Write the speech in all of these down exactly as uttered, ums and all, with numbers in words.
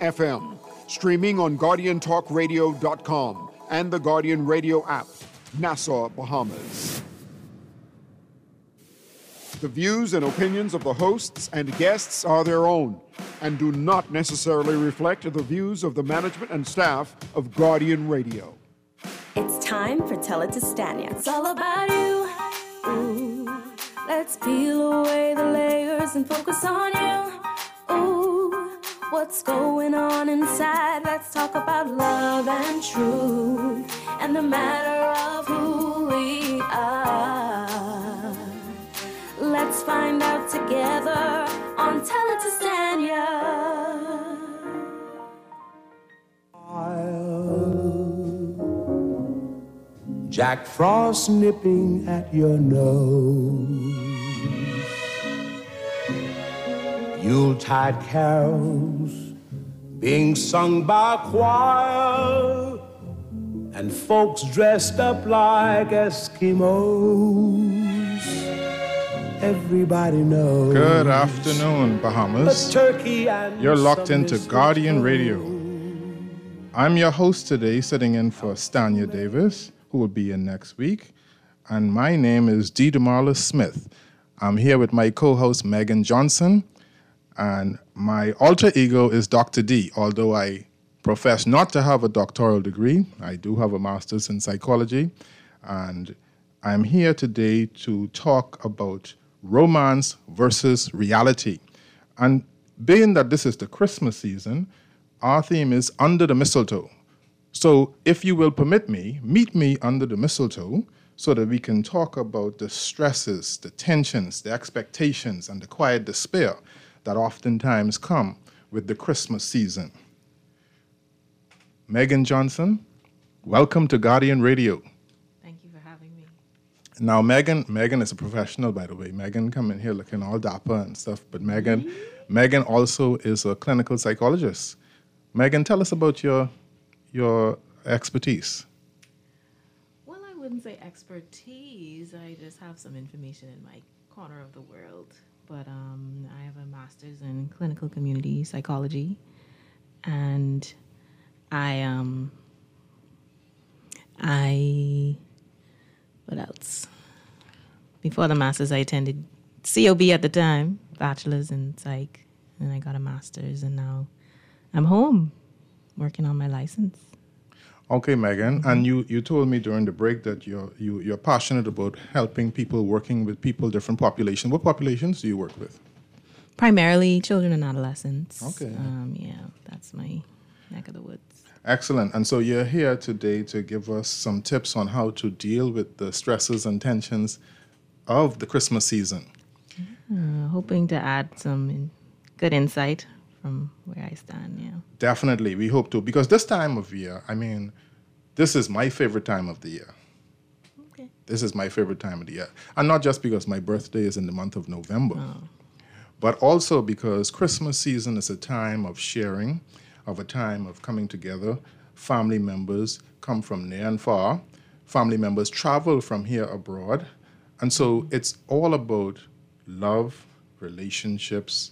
F M, streaming on Guardian Talk Radio dot com and the Guardian Radio app, Nassau, Bahamas. The views and opinions of the hosts and guests are their own and do not necessarily reflect the views of the management and staff of Guardian Radio. It's time for Tell It to Stanya. It's all about you. Ooh, let's peel away the layers and focus on you. Ooh, what's going on inside? Let's talk about love and truth and the matter of who we are. Let's find out together on Tell It to Stanya. Jack Frost nipping at your nose, Yuletide carols being sung by a choir, and folks dressed up like Eskimos. Everybody knows. Good afternoon, Bahamas. A turkey and You're locked some into Guardian Radio. I'm your host today, sitting in for Stanya Davis, who will be in next week. And my name is D. DeMarla Smith. I'm here with my co-host, Megan Johnson. And my alter ego is Doctor D. Although I profess not to have a doctoral degree, I do have a master's in psychology. And I'm here today to talk about romance versus reality. And being that this is the Christmas season, our theme is Under the Mistletoe. So if you will permit me, meet me under the mistletoe so that we can talk about the stresses, the tensions, the expectations, and the quiet despair that oftentimes come with the Christmas season. Megan Johnson, welcome to Guardian Radio. Now, Megan, Megan is a professional, by the way. Megan come in here looking all dapper and stuff, but Megan, mm-hmm. Megan also is a clinical psychologist. Megan, tell us about your your expertise. Well, I wouldn't say expertise. I just have some information in my corner of the world. But um, I have a master's in clinical community psychology, and I um I. What else? Before the master's, I attended C O B at the time, bachelor's in psych, and I got a master's, and now I'm home working on my license. Okay, Megan, mm-hmm. and you, you told me during the break that you're you, you're passionate about helping people, working with people, different populations. What populations do you work with? Primarily children and adolescents. Okay. Um, yeah, that's my neck of the woods. Excellent. And so you're here today to give us some tips on how to deal with the stresses and tensions of the Christmas season. Uh, hoping to add some in, good insight from where I stand, yeah. Definitely. We hope to. Because this time of year, I mean, this is my favorite time of the year. Okay. This is my favorite time of the year. And not just because my birthday is in the month of November, oh. but also because Christmas season is a time of sharing, of a time of coming together. Family members come from near and far. Family members travel from here abroad. And so it's all about love, relationships.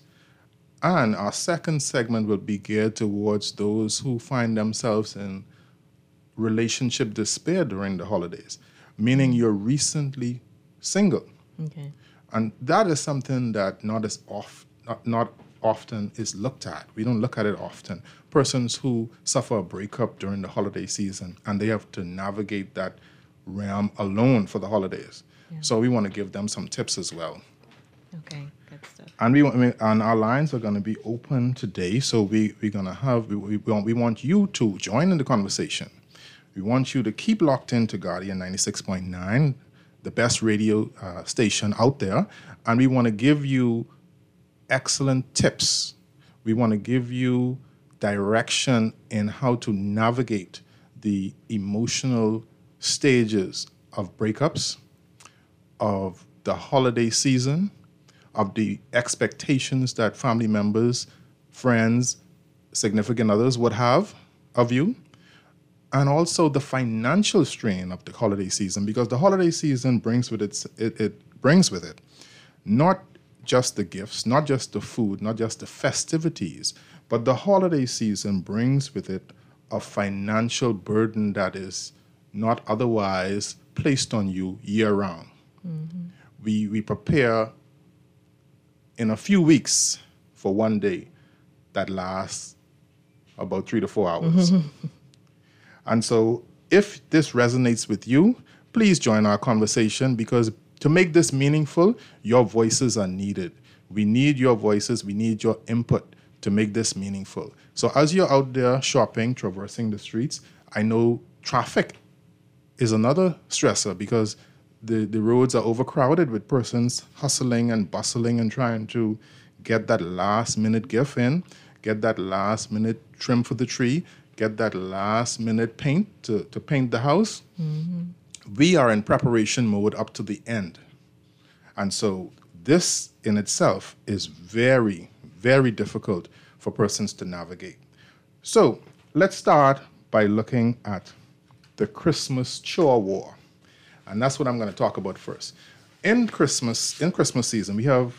And our second segment will be geared towards those who find themselves in relationship despair during the holidays, meaning you're recently single. Okay. And that is something that not as off, not, not often is looked at. We don't look at it often. Persons who suffer a breakup during the holiday season and they have to navigate that realm alone for the holidays. Yeah. So we want to give them some tips as well. Okay, good stuff. And we want, and our lines are going to be open today. So we we're going to have we, we want we want you to join in the conversation. We want you to keep locked into Guardian ninety-six point nine, the best radio uh, station out there, and we want to give you excellent tips. We want to give you direction in how to navigate the emotional stages of breakups, of the holiday season, of the expectations that family members, friends, significant others would have of you, and also the financial strain of the holiday season, because the holiday season brings with it, it, it brings with it not just the gifts, not just the food, not just the festivities, But the holiday season brings with it a financial burden that is not otherwise placed on you year round. Mm-hmm. We, we prepare in a few weeks for one day that lasts about three to four hours. Mm-hmm. And so if this resonates with you, please join our conversation, because to make this meaningful, your voices are needed. We need your voices. We need your input to make this meaningful. So as you're out there shopping, traversing the streets, I know traffic is another stressor, because the, the roads are overcrowded with persons hustling and bustling and trying to get that last minute gift in, get that last minute trim for the tree, get that last minute paint to, to paint the house. Mm-hmm. We are in preparation mode up to the end. And so this in itself is very, very difficult for persons to navigate. So let's start by looking at the Christmas chore war. And that's what I'm going to talk about first. In Christmas, in Christmas season, we have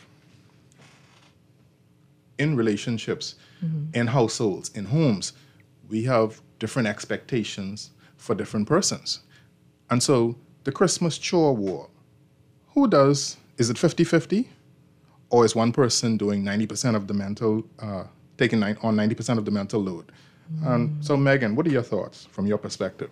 in relationships, mm-hmm. in households, in homes, we have different expectations for different persons. And so the Christmas chore war, who does, is it fifty-fifty? Or is one person doing ninety percent of the mental, uh, taking nine, on ninety percent of the mental load? Mm. Um, so Megan, what are your thoughts from your perspective?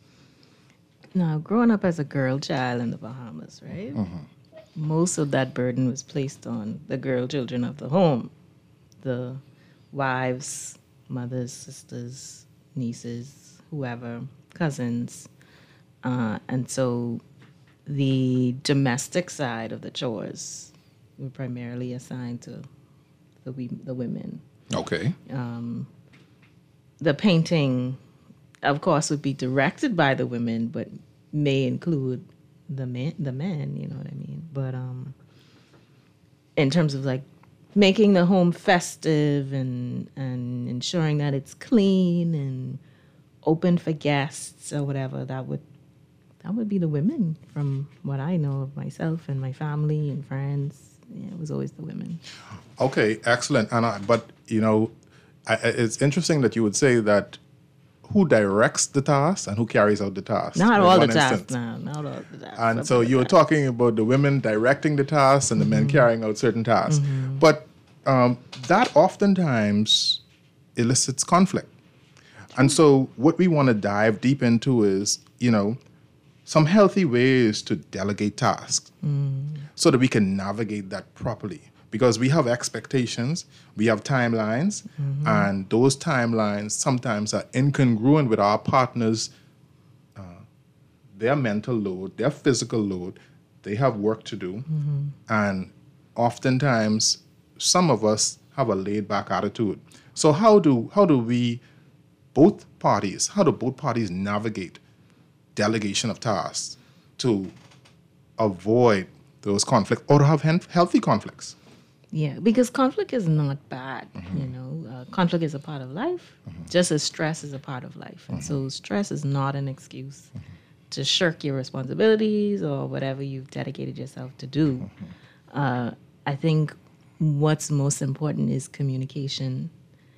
Now, growing up as a girl child in the Bahamas, right? Mm-hmm. Most of that burden was placed on the girl children of the home. The wives, mothers, sisters, nieces, whoever, cousins. Uh, and so the domestic side of the chores were primarily assigned to the we, the women. Okay. Um, the painting, of course, would be directed by the women, but may include the men, the men, you know what I mean? But um, in terms of like making the home festive and and ensuring that it's clean and open for guests or whatever, that would that would be the women. From what I know of myself and my family and friends, yeah, it was always the women. Okay, excellent. And I, but you know, I, it's interesting that you would say that. Who directs the task and who carries out the task? Not all the tasks, no, not all the tasks. And so you were talking about the women directing the tasks and the mm-hmm. men carrying out certain tasks. Mm-hmm. But um, that oftentimes elicits conflict. And so what we want to dive deep into is, you know, some healthy ways to delegate tasks mm. so that we can navigate that properly. Because we have expectations, we have timelines, mm-hmm. and those timelines sometimes are incongruent with our partners, uh, their mental load, their physical load. They have work to do. Mm-hmm. And oftentimes, some of us have a laid-back attitude. So how do how do we, both parties, how do both parties navigate delegation of tasks to avoid those conflicts or to have healthy conflicts? Yeah, because conflict is not bad, mm-hmm. you know. Uh, conflict is a part of life, mm-hmm. just as stress is a part of life. And mm-hmm. so stress is not an excuse mm-hmm. to shirk your responsibilities or whatever you've dedicated yourself to do. Mm-hmm. Uh, I think what's most important is communication,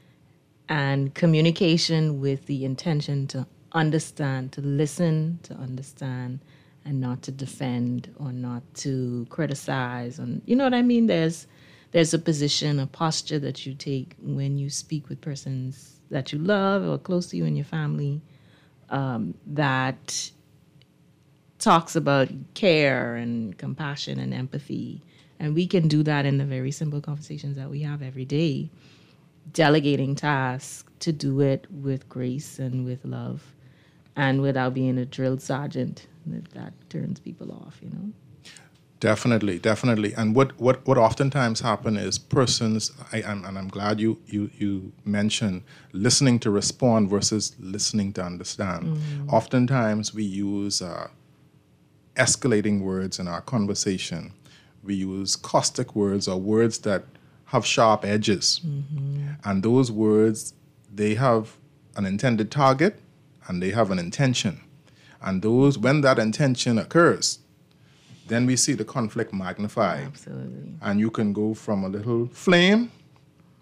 and communication with the intention to understand, to listen, to understand, and not to defend or not to criticize. And you know what I mean? There's There's a position, a posture that you take when you speak with persons that you love or close to you in your family um, that talks about care and compassion and empathy. And we can do that in the very simple conversations that we have every day, delegating tasks to do it with grace and with love and without being a drill sergeant that, that turns people off, you know? Definitely, definitely. And what, what, what oftentimes happen is persons, I, and, and I'm glad you, you, you mentioned listening to respond versus listening to understand. Mm-hmm. Oftentimes we use uh, escalating words in our conversation. We use caustic words or words that have sharp edges. Mm-hmm. And those words, they have an intended target and they have an intention. And those, when that intention occurs, then we see the conflict magnify. Absolutely. And you can go from a little flame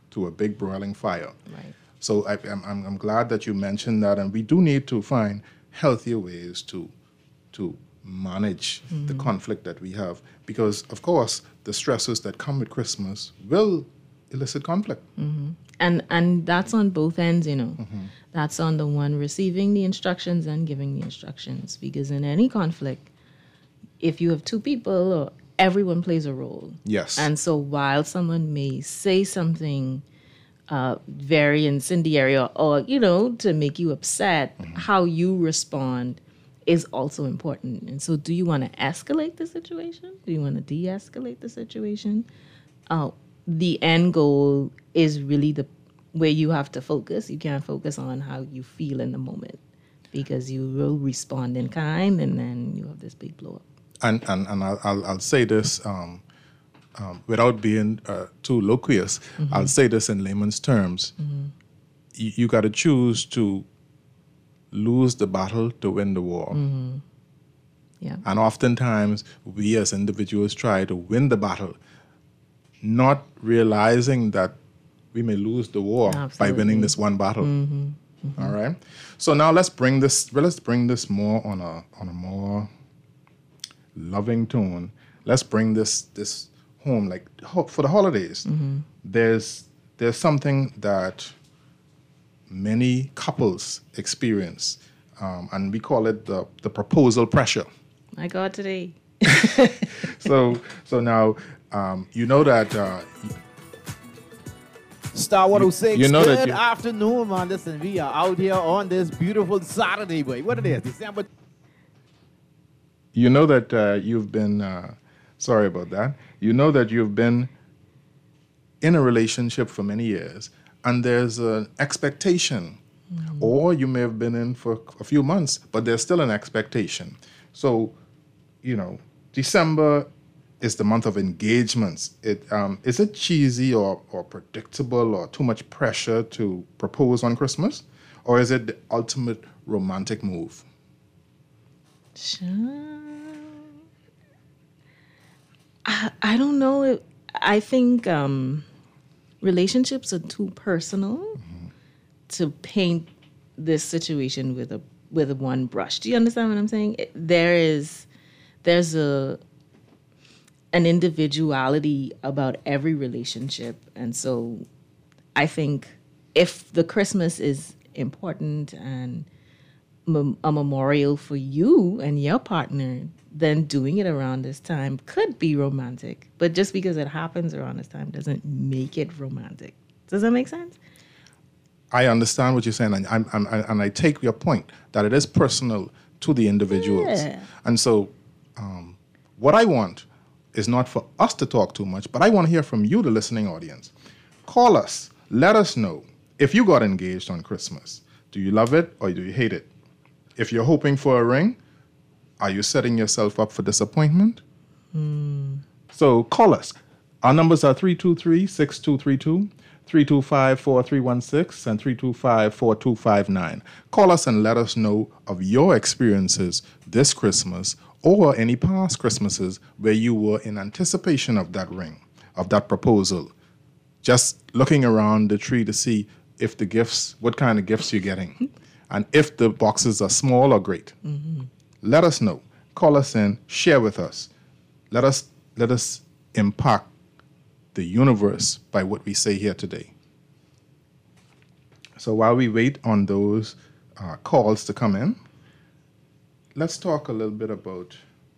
to a big broiling fire. Right. So I, I'm, I'm I'm glad that you mentioned that, and we do need to find healthier ways to to manage mm-hmm. the conflict that we have, because of course the stresses that come with Christmas will elicit conflict. Mm-hmm. And and that's on both ends, you know. Mm-hmm. That's on the one receiving the instructions and giving the instructions, because in any conflict, if you have two people, or everyone plays a role. Yes. And so while someone may say something uh, very incendiary or, or, you know, to make you upset, mm-hmm. how you respond is also important. And so do you want to escalate the situation? Do you want to de-escalate the situation? Uh, the end goal is really the where you have to focus. You can't focus on how you feel in the moment, because you will respond in kind, and then you have this big blow up. And and, and I'll, I'll, I'll say this um, um, without being uh, too loquacious. Mm-hmm. I'll say this in layman's terms. Mm-hmm. You, you got to choose to lose the battle to win the war. Mm-hmm. Yeah. And oftentimes we as individuals try to win the battle, not realizing that we may lose the war Absolutely. By winning this one battle. Mm-hmm. Mm-hmm. All right. So now let's bring this. Well, let's bring this more on a on a more loving tone. Let's bring this this home, like for the holidays. Mm-hmm. There's there's something that many couples experience, um, and we call it the the proposal pressure. My God, today. so so now um, you know that. Uh, Star one oh six, you, you know good that you, afternoon, man. Listen, we are out here on this beautiful Saturday, boy. What it is, December. You know that uh, you've been, uh, sorry about that. You know that you've been in a relationship for many years, and there's an expectation, mm-hmm. or you may have been in for a few months, but there's still an expectation. So, you know, December is the month of engagements. It um, is it cheesy or, or predictable or too much pressure to propose on Christmas? Or is it the ultimate romantic move? Sure. I, I don't know. If, I think um, relationships are too personal mm-hmm. to paint this situation with a with one brush. Do you understand what I'm saying? It, there is, there's a an individuality about every relationship. And so I think if the Christmas is important and mem- a memorial for you and your partner, then doing it around this time could be romantic. But just because it happens around this time doesn't make it romantic. Does that make sense? I understand what you're saying, and, I'm, I'm, and I take your point that it is personal to the individuals. Yeah. And so um, what I want is not for us to talk too much, but I want to hear from you, the listening audience. Call us. Let us know if you got engaged on Christmas. Do you love it or do you hate it? If you're hoping for a ring, are you setting yourself up for disappointment? Mm. So call us. Our numbers are three two three, six two three two, three two five, four three one six, and three two five, four two five nine. Call us and let us know of your experiences this Christmas or any past Christmases where you were in anticipation of that ring, of that proposal, just looking around the tree to see if the gifts, what kind of gifts you're getting, and if the boxes are small or great. Mm-hmm. Let us know. Call us in, share with us. Let us let us impact the universe by what we say here today. So while we wait on those uh, calls to come in, let's talk a little bit about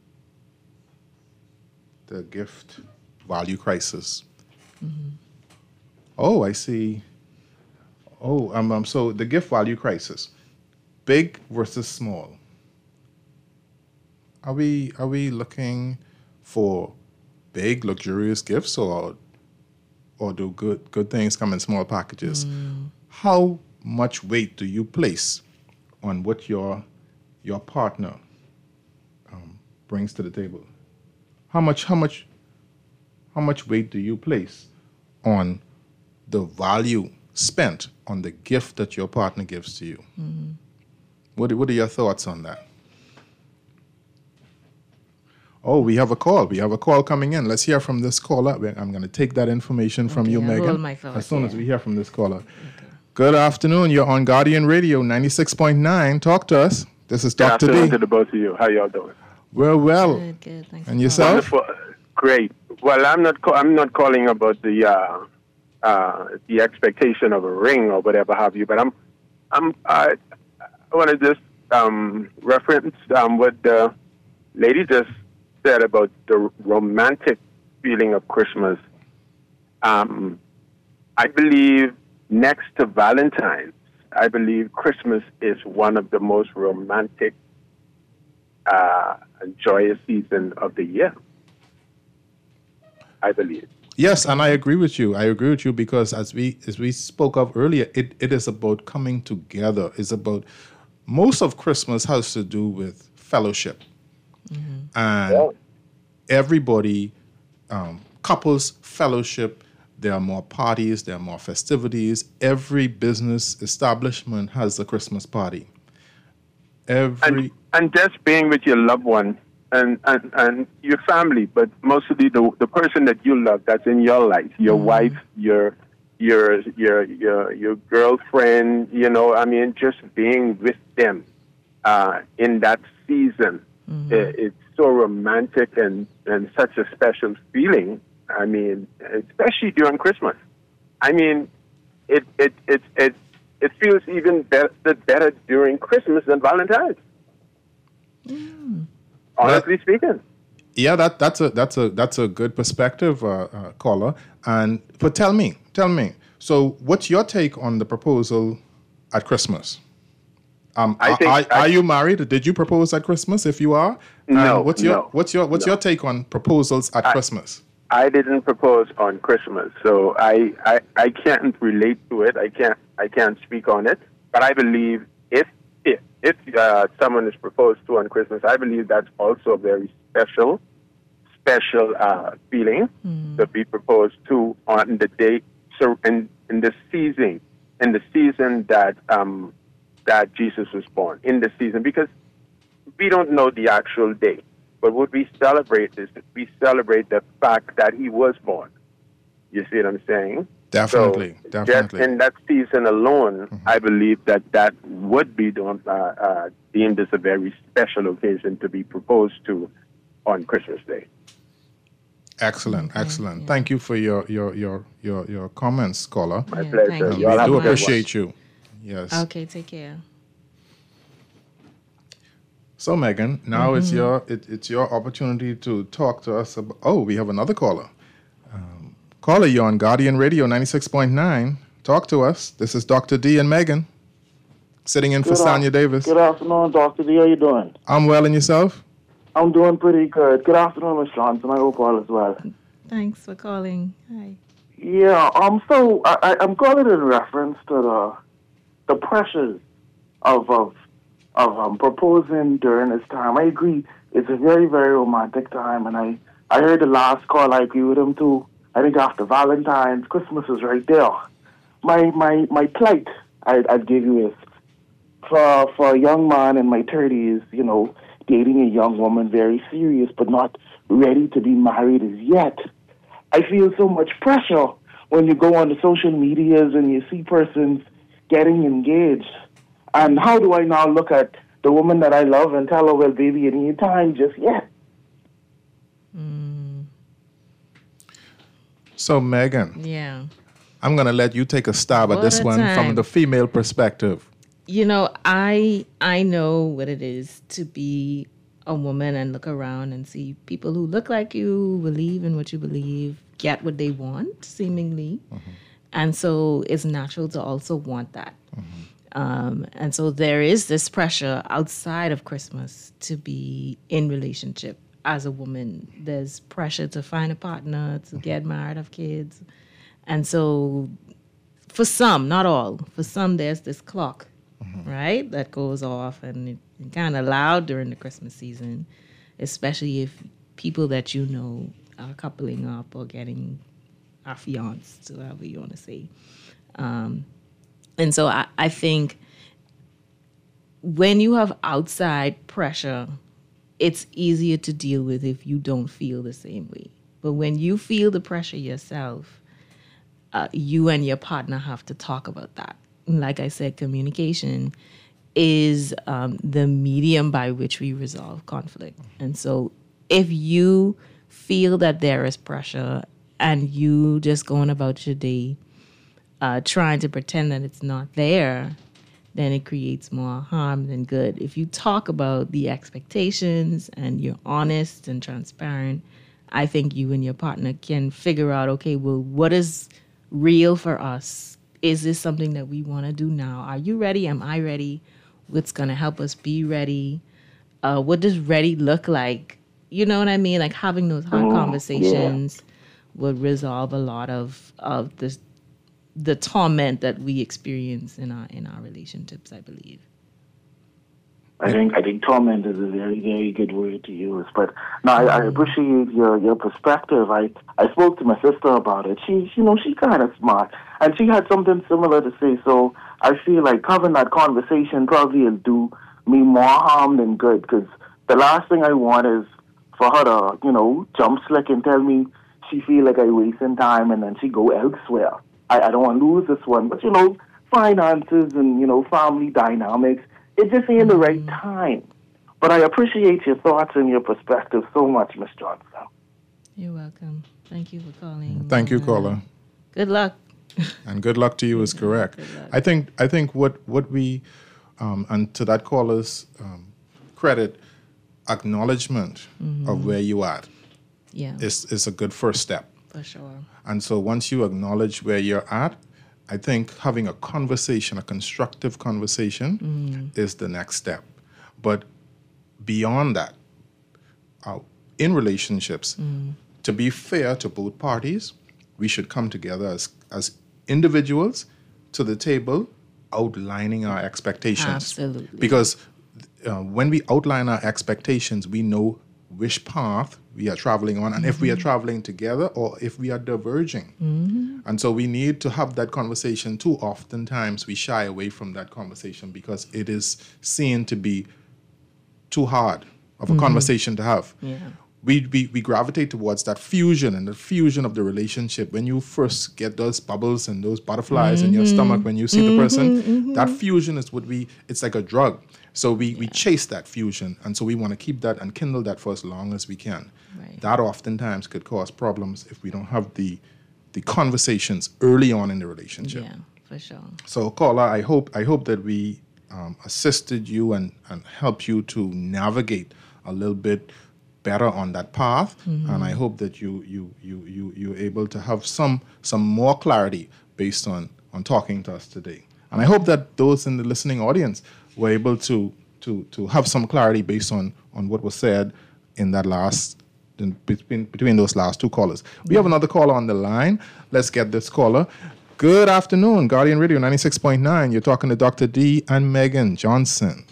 the gift value crisis. Mm-hmm. Oh, I see. Oh, um, um, so the gift value crisis, big versus small. Are we are we looking for big, luxurious gifts, or or do good good things come in small packages? Mm. How much weight do you place on what your your partner um, brings to the table? How much how much how much weight do you place on the value spent on the gift that your partner gives to you? Mm-hmm. What what are your thoughts on that? Oh, we have a call. We have a call coming in. Let's hear from this caller. I'm going to take that information from Okay, you, I'll Megan, hold my thoughts, as soon yeah. as we hear from this caller. Okay. Good afternoon. You're on Guardian Radio ninety-six point nine. Talk to us. This is Good Doctor D. afternoon to the both of you. How y'all doing? We're well. Good, good. Thanks And for yourself? Wonderful. Great. Well, I'm not. ca- I'm not calling about the uh, uh, the expectation of a ring or whatever have you. But I'm. I'm. I, I want to just um, reference um, what the lady just said about the romantic feeling of Christmas. Um, I believe next to Valentine's, I believe Christmas is one of the most romantic uh, and joyous season of the year. I believe. Yes, and I agree with you. I agree with you because as we as we spoke of earlier, it, it is about coming together. It's about most of Christmas has to do with fellowship. Mm-hmm. And Yeah. everybody, um, couples fellowship. There are more parties, there are more festivities. Every business establishment has a Christmas party. Every And, and just being with your loved one and, and, and your family, but mostly the the person that you love that's in your life, your Mm-hmm. wife, your your your your your girlfriend, you know, I mean, just being with them uh, in that season. Mm-hmm. It, it's so romantic and, and such a special feeling. I mean, especially during Christmas. I mean, it it it it, it feels even better better during Christmas than Valentine's. Mm. Honestly speaking. Yeah, that that's a that's a that's a good perspective, uh, uh, caller. And but tell me, tell me. So, what's your take on the proposal at Christmas? Um, I are, think are, I- are you married? Did you propose at Christmas? If you are, And No, What's your no, what's your what's no. your take on proposals at I- Christmas? I didn't propose on Christmas, so I, I, I can't relate to it. I can't I can't speak on it. But I believe if if if uh, someone is proposed to on Christmas, I believe that's also a very special special uh, feeling to be proposed to on the day. So in in the season in the season that um that Jesus was born, in the season, because we don't know the actual day. But what we celebrate is that we celebrate the fact that he was born. You see what I'm saying? Definitely, so definitely. Just in that season alone, mm-hmm. I believe that that would be done, uh, uh, deemed as a very special occasion to be proposed to on Christmas Day. Excellent, Okay, excellent. yeah. Thank you for your your your your, your comments, caller. My Yeah, pleasure. thank you. We Y'all have do a good one. appreciate you. Yes. Okay, take care. So, Megan, now it's Mm-hmm. your it, it's your opportunity to talk to us about. Oh, we have another caller. Um, caller, you're on Guardian Radio ninety-six point nine. Talk to us. This is Doctor D and Megan, sitting in for Good af- Sanya Davis. Good afternoon, Doctor D. How you doing? I'm well, and yourself? I'm doing pretty good. Good afternoon, Miss Johnson. I hope all is well. Thanks for calling. Hi. Yeah, um, so I, I, I'm calling in reference to the the pressures of of of um, proposing during this time. I agree. It's a very, very romantic time, and I, I heard the last call. I agree with him too. I think after Valentine's, Christmas is right there. My my my plight, I I'd give you is for for a young man in my thirties, you know, dating a young woman, very serious, but not ready to be married as yet. I feel so much pressure when you go on the social medias and you see persons getting engaged. And how do I now look at the woman that I love and tell her, well, baby, it ain't time just yet? Mm, So, Megan, yeah. I'm going to let you take a stab at What this a one time. from the female perspective. You know, I I know what it is to be a woman and look around and see people who look like you, believe in what you believe, get what they want, seemingly. Mm-hmm. And so it's natural to also want that. Um, and so there is this pressure outside of Christmas to be in relationship as a woman. There's pressure to find a partner, to get married, have kids. And so for some, not all, for some there's this clock, right, that goes off and it, it's kind of loud during the Christmas season, especially if people that you know are coupling up or getting affianced, however you want to say. Um, And so I, I think when you have outside pressure it's easier to deal with if you don't feel the same way. But when you feel the pressure yourself, uh, you and your partner have to talk about that. Like I said, communication is um, the medium by which we resolve conflict. And so if you feel that there is pressure and you just going about your day uh, trying to pretend that it's not there, then it creates more harm than good. If you talk about the expectations and you're honest and transparent, I think you and your partner can figure out, okay, well, what is real for us? Is this something that we want to do now? Are you ready? Am I ready? What's going to help us be ready? Uh, what does ready look like? You know what I mean? Like having those hard Mm, conversations yeah. would resolve a lot of, of this, the torment that we experience in our in our relationships, I believe. I think I think torment is a very, very good word to use. But no, I, I appreciate your, your perspective. I, I spoke to my sister about it. She, you know, she kind of smart, and she had something similar to say. So I feel like having that conversation probably will do me more harm than good. Because the last thing I want is for her to, you know, jump slick and tell me she feel like I wasting time, and then she go elsewhere. I, I don't want to lose this one. But you know, finances and you know, family dynamics. It just ain't the right time. But I appreciate your thoughts and your perspective so much, Miss Johnson. You're welcome. Thank you for calling. Thank you, Uh, caller. Good luck. And good luck to you is correct. Good luck. I think I think what what we um, and to that caller's um, credit, acknowledgement of where you at Yeah, is is a good first step. for sure. And so once you acknowledge where you're at, I think having a conversation, a constructive conversation, is the next step. But beyond that, uh, in relationships, to be fair to both parties, we should come together as, as individuals to the table, outlining our expectations. Absolutely. Because uh, when we outline our expectations, we know which path we are traveling on, and if we are traveling together or if we are diverging. And so we need to have that conversation too. Oftentimes we shy away from that conversation because it is seen to be too hard of a conversation to have. Yeah. We, we we gravitate towards that fusion and the fusion of the relationship. When you first get those bubbles and those butterflies in your stomach when you see the person, that fusion is what we, it's like a drug. So we, we chase that fusion, and so we want to keep that and kindle that for as long as we can. Right. That oftentimes could cause problems if we don't have the the conversations early on in the relationship. Yeah, for sure. So, caller, I hope I hope that we um, assisted you and, and helped you to navigate a little bit better on that path, and I hope that you you you you you're able to have some some more clarity based on on talking to us today. And I hope that those in the listening audience were able to to to have some clarity based on on what was said in that last in between between those last two callers. We have another caller on the line. Let's get this caller. Good afternoon, Guardian Radio ninety-six point nine. You're talking to Doctor D and Megan Johnson.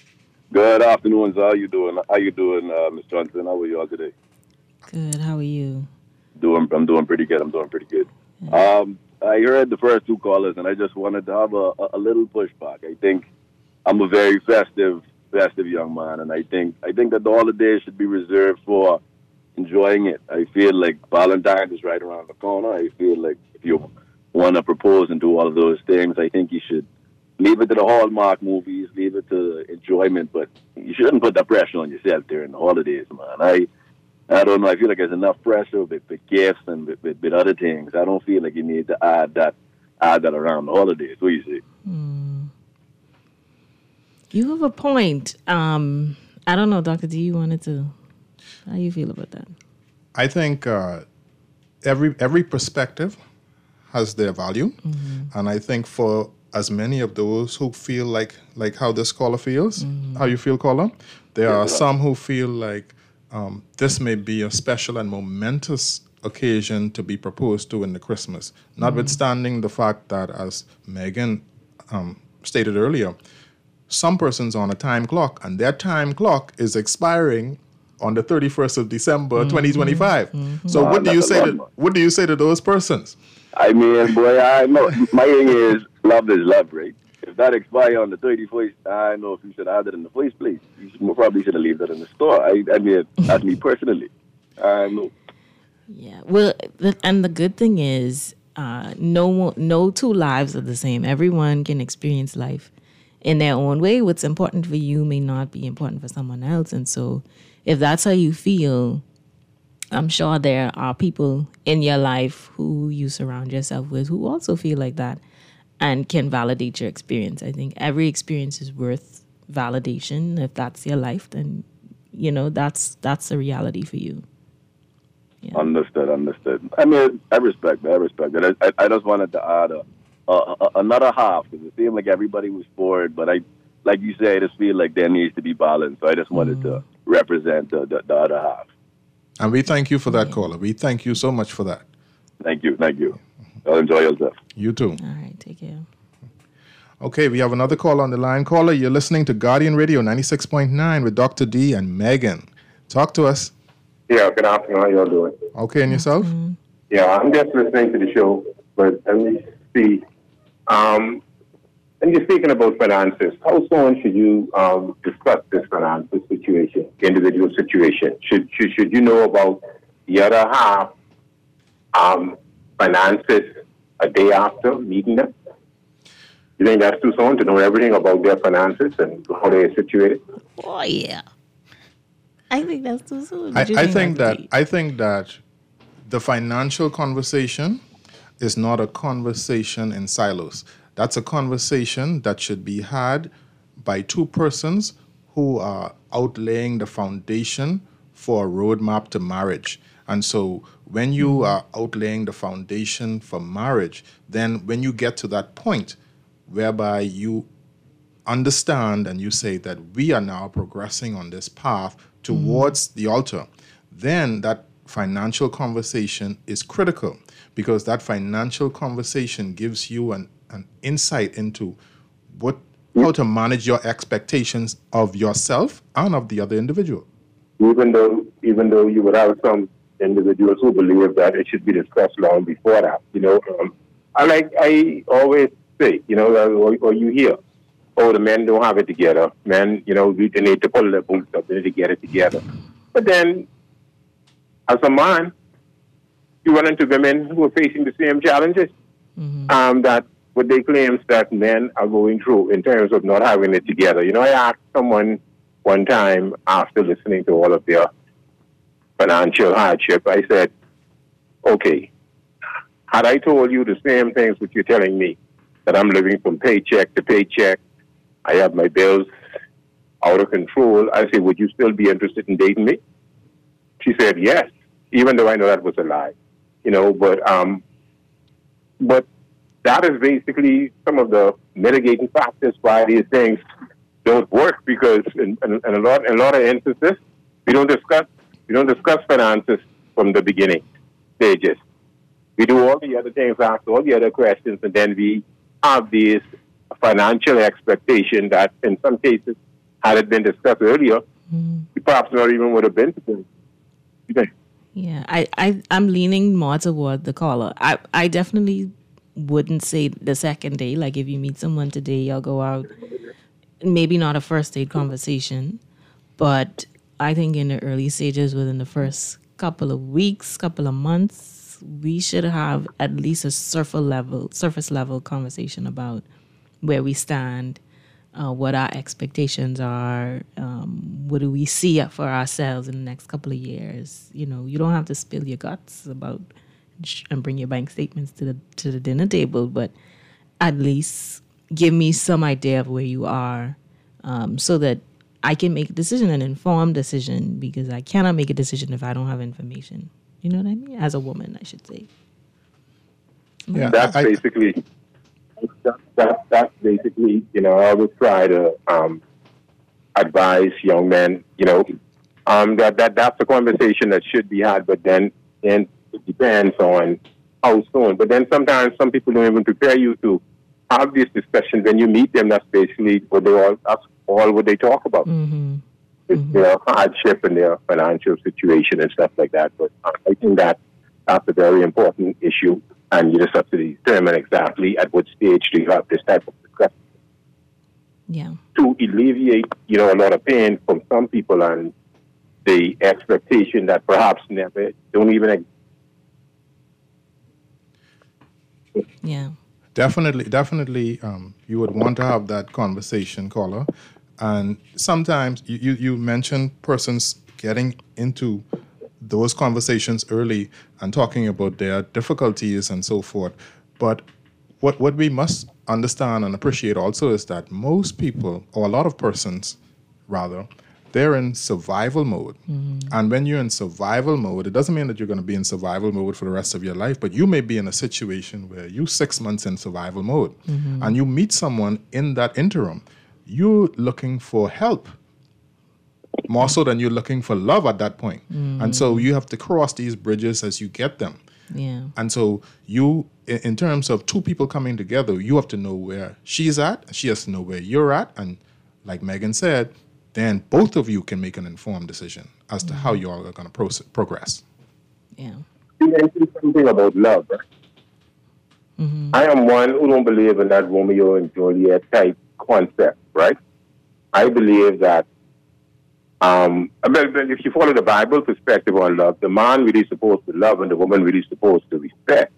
Good afternoon. How you doing? How you doing, uh, Miss Johnson? How are you all today? Good. How are you? Doing. I'm doing pretty good. I'm doing pretty good. Um, I heard the first two callers, and I just wanted to have a, a little pushback. I think I'm a very festive, festive young man, and I think I think that the holidays should be reserved for enjoying it. I feel like Valentine's is right around the corner. I feel like if you want to propose and do all of those things, I think you should leave it to the Hallmark movies, leave it to enjoyment, but you shouldn't put that pressure on yourself during the holidays, man. I I don't know. I feel like there's enough pressure with, with gifts and with, with, with other things. I don't feel like you need to add that add that around the holidays. What do you say? Mm. You have a point. Um, I don't know, Doctor D, you wanted to, how do you feel about that? I think uh, every every perspective has their value, Mm-hmm. and I think for as many of those who feel like like how this caller feels, Mm-hmm. how you feel, caller, there Yeah. are some who feel like um, this may be a special and momentous occasion to be proposed to in the Christmas, notwithstanding the fact that, as Megan um, stated earlier, some person's on a time clock, and their time clock is expiring on the thirty-first of December, twenty twenty-five. So, Wow, what do you that's a say lot, to man. what do you say to those persons? I mean, boy, I know my thing is love is love, right? If if that expires on the thirty-first, I don't know if you should have it in the first place. You should, probably should have left it in the store. I, I mean, that's me personally. I know. Yeah. Well, the, and the good thing is, uh, no no two lives are the same. Everyone can experience life in their own way. What's important for you may not be important for someone else. And so if that's how you feel, I'm sure there are people in your life who you surround yourself with who also feel like that and can validate your experience. I think every experience is worth validation. If that's your life, then, you know, that's that's the reality for you. Yeah. Understood, understood. I mean, I respect that, I respect that. I, I just wanted to add a, a, a, another half, because it seemed like everybody was forward, but I, like you say, I just feel like there needs to be balance, so I just wanted mm. to represent the, the, the other half. And we thank you for that, yeah. caller. We thank you so much for that. Thank you, thank you. I'll enjoy yourself. You too. All right, take care. Okay, we have another call on the line. Caller, you're listening to Guardian Radio ninety-six point nine with Doctor D and Megan. Talk to us. Yeah, good afternoon. How y'all doing? Okay, and yourself? Mm-hmm. Yeah, I'm just listening to the show, but let me see. Um, and you're speaking about finances. How soon should you um, discuss this finances situation, individual situation? Should, should should you know about the other half um, finances a day after meeting them? You think that's too soon to know everything about their finances and how they're situated? Oh yeah. I think that's too soon. I, I think that I think that the financial conversation is not a conversation in silos. That's a conversation that should be had by two persons who are outlaying the foundation for a roadmap to marriage. And so when you are outlaying the foundation for marriage, then when you get to that point whereby you understand and you say that we are now progressing on this path towards mm. the altar, then that financial conversation is critical, because that financial conversation gives you an, an insight into what how to manage your expectations of yourself and of the other individual. Even though even though you would have some individuals who believe that it should be discussed long before that, you know, um, I like I always say, you know, or, or you hear, oh, the men don't have it together. Men, you know, they need to pull their boots up. They need to get it together. But then, as a man, you run into women who are facing the same challenges mm-hmm. um, that what they claim that men are going through in terms of not having it together. You know, I asked someone one time after listening to all of their financial hardship, I said, okay, had I told you the same things which you're telling me, that I'm living from paycheck to paycheck, I have my bills out of control, I said, would you still be interested in dating me? She said, yes, even though I know that was a lie. You know, but um, but that is basically some of the mitigating factors why these things don't work, because in, in, in a lot in a lot of instances, we don't discuss we don't discuss finances from the beginning stages. We do all the other things, ask all the other questions, and then we have these financial expectation that in some cases, had it been discussed earlier, mm. we perhaps not even would have been together. Yeah, I, I, I'm leaning more toward the caller. I, I definitely wouldn't say the second day. Like if you meet someone today, y'all go out, maybe not a first date conversation, but I think in the early stages, within the first couple of weeks, couple of months, we should have at least a surface level, surface level conversation about where we stand, uh, what our expectations are, um, what do we see for ourselves in the next couple of years. You know, you don't have to spill your guts about and bring your bank statements to the to the dinner table, but at least give me some idea of where you are, um, so that I can make a decision, an informed decision, because I cannot make a decision if I don't have information. You know what I mean? As a woman, I should say. Yeah, that's I, basically that, that, that's basically, you know, I always try to um, advise young men, you know, um, that, that that's a conversation that should be had, but then, then it depends on how soon. But then sometimes some people don't even prepare you to have these discussions. When you meet them, that's basically what they all, that's all what they talk about. Mm-hmm. It's mm-hmm. their hardship and their financial situation and stuff like that. But uh, I think that that's a very important issue, and you just have to determine exactly at what stage do you have this type of discussion. Yeah. To alleviate, you know, a lot of pain from some people and the expectation that perhaps never don't even exist. Yeah. Definitely, definitely, um, you would want to have that conversation, caller. And sometimes you, you, you mentioned persons getting into those conversations early and talking about their difficulties and so forth. But what, what we must understand and appreciate also is that most people, or a lot of persons rather, they're in survival mode. Mm-hmm. And when you're in survival mode, it doesn't mean that you're going to be in survival mode for the rest of your life, but you may be in a situation where you're six months in survival mode mm-hmm. and you meet someone in that interim. You're looking for help more so than you're looking for love at that point. Mm-hmm. And so you have to cross these bridges as you get them. Yeah. And so you, in terms of two people coming together, you have to know where she's at, she has to know where you're at. And like Megan said, then both of you can make an informed decision as to mm-hmm. how you all are going to pro- progress. Yeah. You mentioned something about love, right? Mm-hmm. I am one who don't believe in that Romeo and Juliet type concept, right? I believe that um, if you follow the Bible perspective on love, the man really supposed to love and the woman really supposed to respect.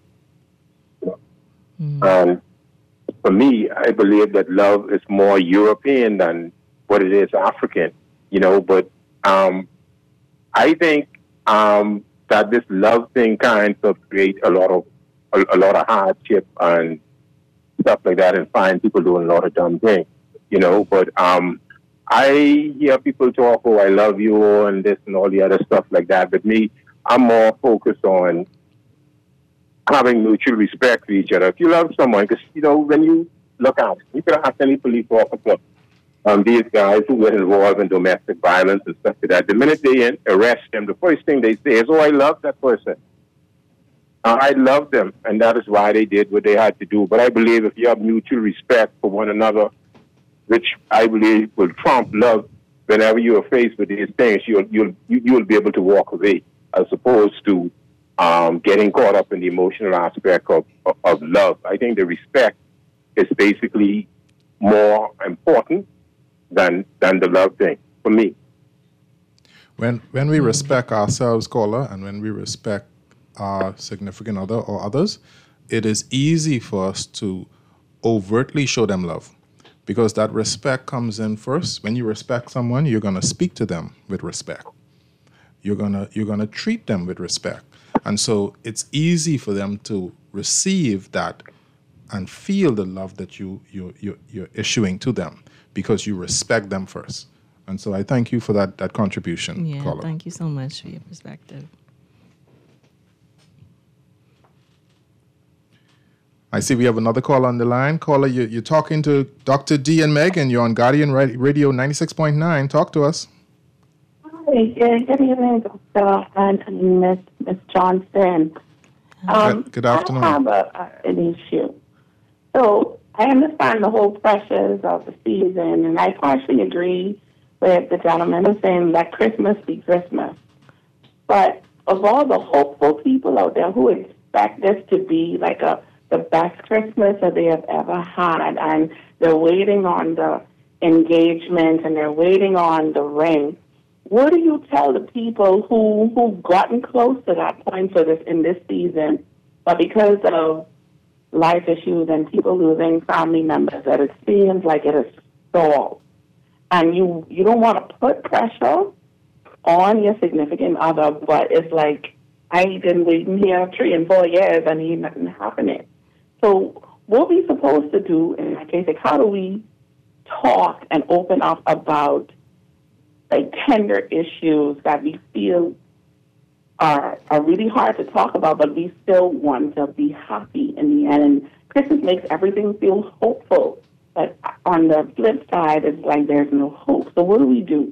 Mm-hmm. And for me, I believe that love is more European than what it is African, you know, but um, I think um, that this love thing kind of create a lot of a, a lot of hardship and stuff like that, and find people doing a lot of dumb things, you know. But um, I hear people talk, oh, I love you and this and all the other stuff like that. But me, I'm more focused on having mutual respect for each other. If you love someone, because, you know, when you look out, you can ask any police officer, Um, these guys who get involved in domestic violence and stuff like that, the minute they in, arrest them, the first thing they say is, oh, I love that person. Uh, I love them, and that is why they did what they had to do. But I believe if you have mutual respect for one another, which I believe will trump love, whenever you are faced with these things, you'll, you'll, you'll be able to walk away, as opposed to um, getting caught up in the emotional aspect of, of, of love. I think the respect is basically more important than than the love thing for me. When when we respect ourselves, caller, and when we respect our significant other or others, it is easy for us to overtly show them love, because that respect comes in first. When you respect someone, you're gonna speak to them with respect. You're gonna you're gonna treat them with respect, and so it's easy for them to receive that and feel the love that you you you you're issuing to them, because you respect them first. And so I thank you for that that contribution, yeah, caller. Thank you so much for your perspective. I see we have another caller on the line. Caller, you, you're talking to Doctor D and Megan. You're on Guardian Radio ninety-six point nine. Talk to us. Hi, good, good evening, Doctor and Miss Miss Johnson. Um, good, good afternoon. I have a, a, an issue. So I understand the whole pressures of the season, and I partially agree with the gentleman who's saying let Christmas be Christmas. But of all the hopeful people out there who expect this to be like a the best Christmas that they have ever had, and they're waiting on the engagement and they're waiting on the ring, what do you tell the people who who've gotten close to that point for this in this season, but because of life issues and people losing family members, that it seems like it is stalled, and you you don't want to put pressure on your significant other, but it's like, I've been waiting here three and four years and ain't nothing happening. So what are we supposed to do in that case? Like, how do we talk and open up about like tender issues that we feel are are really hard to talk about, but we still want to be happy in the end? And Christmas makes everything feel hopeful, but on the flip side, it's like there's no hope. So what do we do?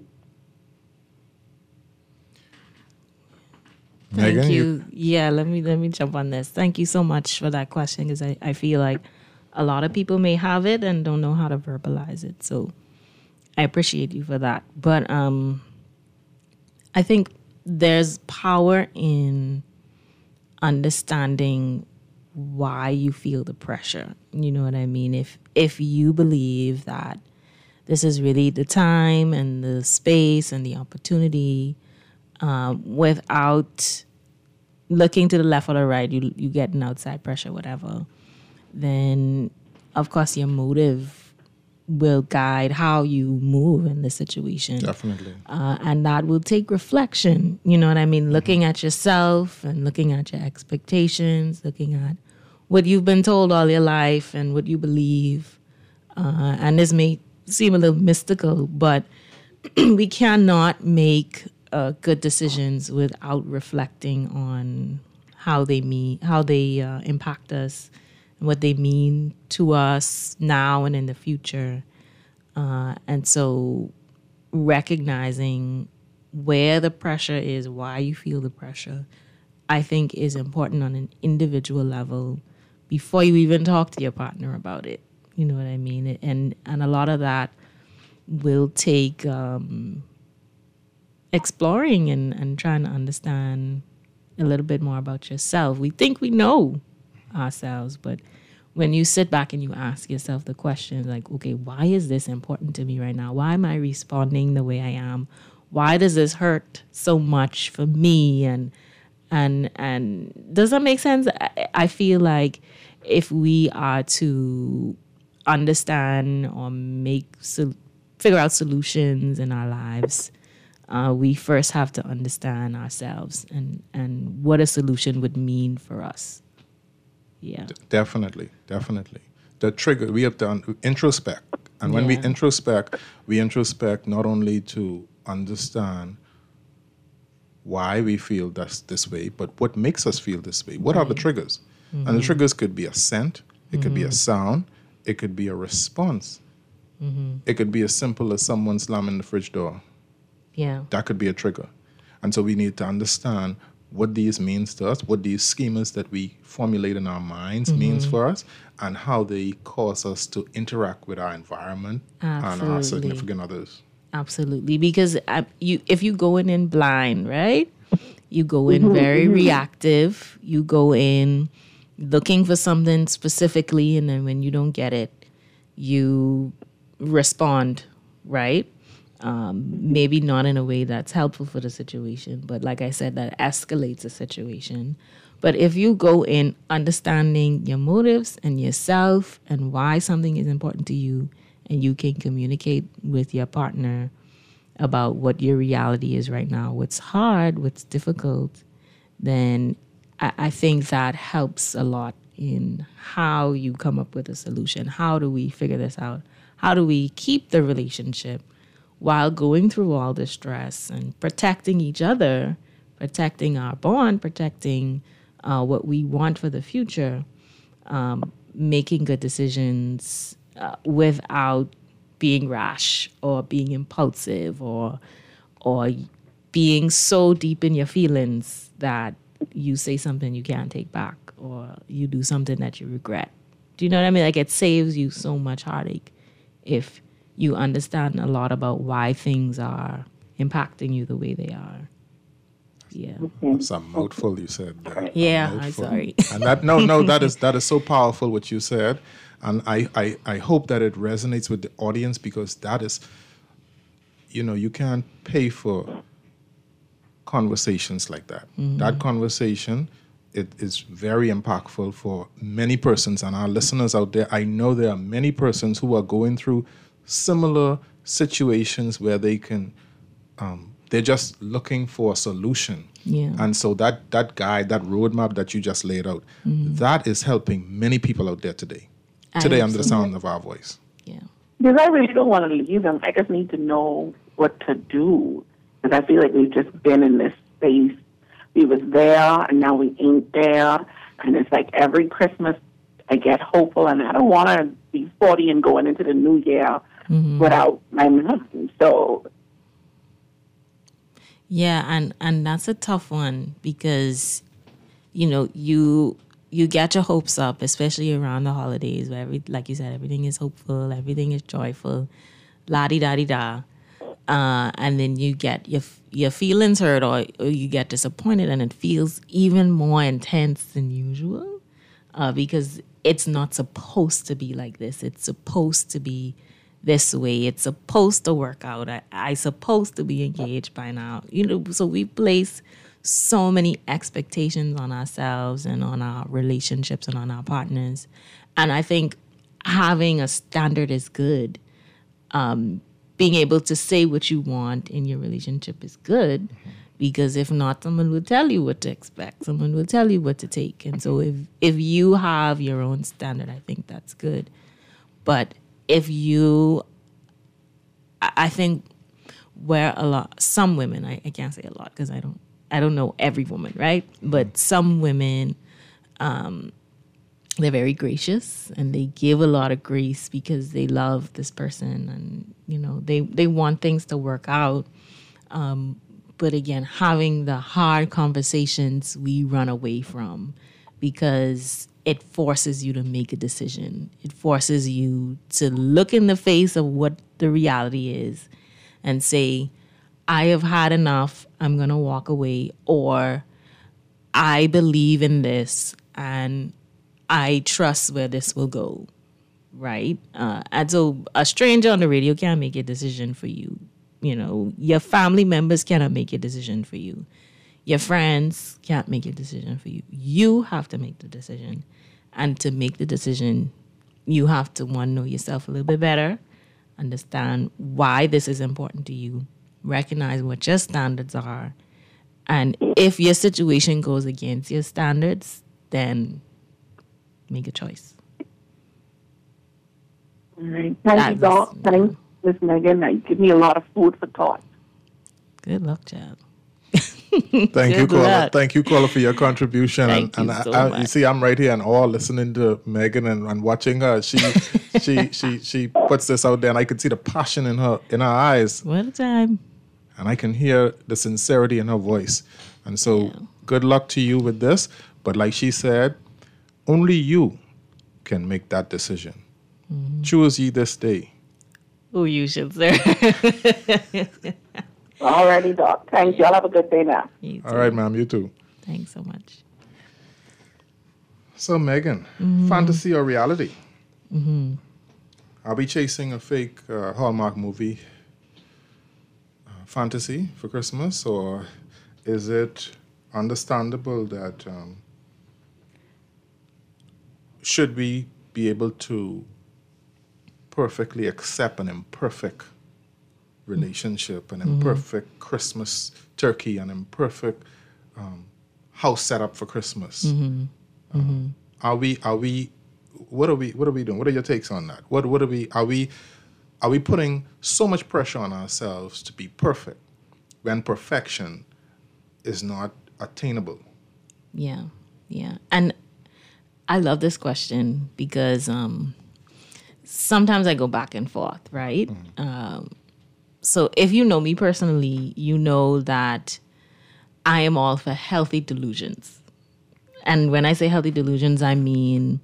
Thank Megan, you. you. Yeah, let me let me jump on this. Thank you so much for that question, because I, I feel like a lot of people may have it and don't know how to verbalize it. So I appreciate you for that. But um, I think there's power in understanding why you feel the pressure. You know what I mean? If if you believe that this is really the time and the space and the opportunity, um, without looking to the left or the right, you you get an outside pressure, whatever, then of course your motive will guide how you move in the situation. Definitely. Uh, and that will take reflection. You know what I mean? Looking at yourself and looking at your expectations, looking at what you've been told all your life and what you believe. Uh, and this may seem a little mystical, but we cannot make uh, good decisions without reflecting on how they mean, how they uh, impact us, what they mean to us now and in the future. Uh, and so recognizing where the pressure is, why you feel the pressure, I think is important on an individual level before you even talk to your partner about it. You know what I mean? And and a lot of that will take um, exploring and, and trying to understand a little bit more about yourself. We think we know ourselves, but when you sit back and you ask yourself the question, like, okay, why is this important to me right now? Why am I responding the way I am? Why does this hurt so much for me? And and and does that make sense? I, I feel like if we are to understand or make so, figure out solutions in our lives, uh, we first have to understand ourselves and and what a solution would mean for us. Yeah. D- definitely, definitely. The trigger, we have to un- introspect. And when Yeah. we introspect, we introspect not only to understand why we feel that's this way, but what makes us feel this way. What are the triggers? Mm-hmm. And the triggers could be a scent, it could be a sound, it could be a response. Mm-hmm. It could be as simple as someone slamming the fridge door. Yeah. That could be a trigger. And so we need to understand what these means to us, what these schemas that we formulate in our minds Mm-hmm. means for us, and how they cause us to interact with our environment and our Absolutely. significant others. Absolutely, because uh, you if you go in in blind, right? You go in very reactive. You go in looking for something specifically, and then when you don't get it, you respond, right? Um, maybe not in a way that's helpful for the situation, but like I said, that escalates the situation. But if you go in understanding your motives and yourself and why something is important to you, and you can communicate with your partner about what your reality is right now, what's hard, what's difficult, then I, I think that helps a lot in how you come up with a solution. How do we figure this out? How do we keep the relationship while going through all the stress and protecting each other, protecting our bond, protecting uh, what we want for the future, um, making good decisions uh, without being rash or being impulsive or or being so deep in your feelings that you say something you can't take back or you do something that you regret. Do you know what I mean? Like, it saves you so much heartache if you understand a lot about why things are impacting you the way they are. Yeah. That's a mouthful you said there. Yeah, A I'm mouthful. sorry. And that no, no, that is that is so powerful what you said. And I, I, I hope that it resonates with the audience, because that is, you know, you can't pay for conversations like that. Mm-hmm. That conversation, it is very impactful for many persons, and our listeners out there. I know there are many persons who are going through similar situations where they can, um, they're just looking for a solution. Yeah. And so that that guide, that roadmap that you just laid out, Mhm. that is helping many people out there today. Today under the sound of our voice. Yeah. Because I really don't want to leave them. I just need to know what to do. Because I feel like we've just been in this space. We was there, and now we ain't there. And it's like every Christmas I get hopeful, and I don't want to be forty and going into the new year Mhm. without my husband. So, Yeah, and and that's a tough one because, you know, you you get your hopes up, especially around the holidays, where every, like you said, everything is hopeful, everything is joyful, la di da di da, uh, and then you get your your feelings hurt, or, or you get disappointed, and it feels even more intense than usual, uh, because it's not supposed to be like this. It's supposed to be this way. It's supposed to work out. I, I supposed to be engaged by now. You know, so we place so many expectations on ourselves and on our relationships and on our partners. And I think having a standard is good. Um, being able to say what you want in your relationship is good, mm-hmm. because if not, someone will tell you what to expect. Someone will tell you what to take. And so if, if you have your own standard, I think that's good. But if you, I, I think where a lot, some women, I, I can't say a lot because I don't, I don't know every woman, right? But some women, um, they're very gracious and they give a lot of grace because they love this person and, you know, they, they want things to work out. Um, but again, having the hard conversations we run away from because it forces you to make a decision. It forces you to look in the face of what the reality is and say, I have had enough, I'm going to walk away, or I believe in this and I trust where this will go, right? Uh, and so a stranger on the radio can't make a decision for you. You know, your family members cannot make a decision for you. Your friends can't make a decision for you. You have to make the decision. And to make the decision, you have to, one, know yourself a little bit better, understand why this is important to you, recognize what your standards are. And if your situation goes against your standards, then make a choice. All right. Thank That you, Doc. was- Thanks, Miss Megan. That give me a lot of food for thought. Good luck, child. Thank you, Good caller. luck. Thank you, caller, for your contribution. Thank and you and so I, I, much. you see, I'm right here and all listening to Megan and, and watching her. She, she, she, she puts this out there, and I can see the passion in her in her eyes, What a time. and I can hear the sincerity in her voice. And so, Yeah. good luck to you with this. But like she said, only you can make that decision. Mm-hmm. Choose ye this day. Oh, you should, sir. All righty, Doc. Thanks. Y'all have a good day now. You All too. right, ma'am. You too. Thanks so much. So, Megan, Mm-hmm. fantasy or reality? Mm-hmm. Are we chasing a fake uh, Hallmark movie uh, fantasy for Christmas, or is it understandable that um, should we be able to perfectly accept an imperfect relationship, an imperfect Christmas turkey, an imperfect um, house set up for Christmas? Um, are we? Are we? What are we? What are we doing? What are your takes on that? What? What are we? Are we? Are we putting so much pressure on ourselves to be perfect when perfection is not attainable? Yeah, yeah. And I love this question because um, sometimes I go back and forth, right? Um, so if you know me personally, you know that I am all for healthy delusions. And when I say healthy delusions, I mean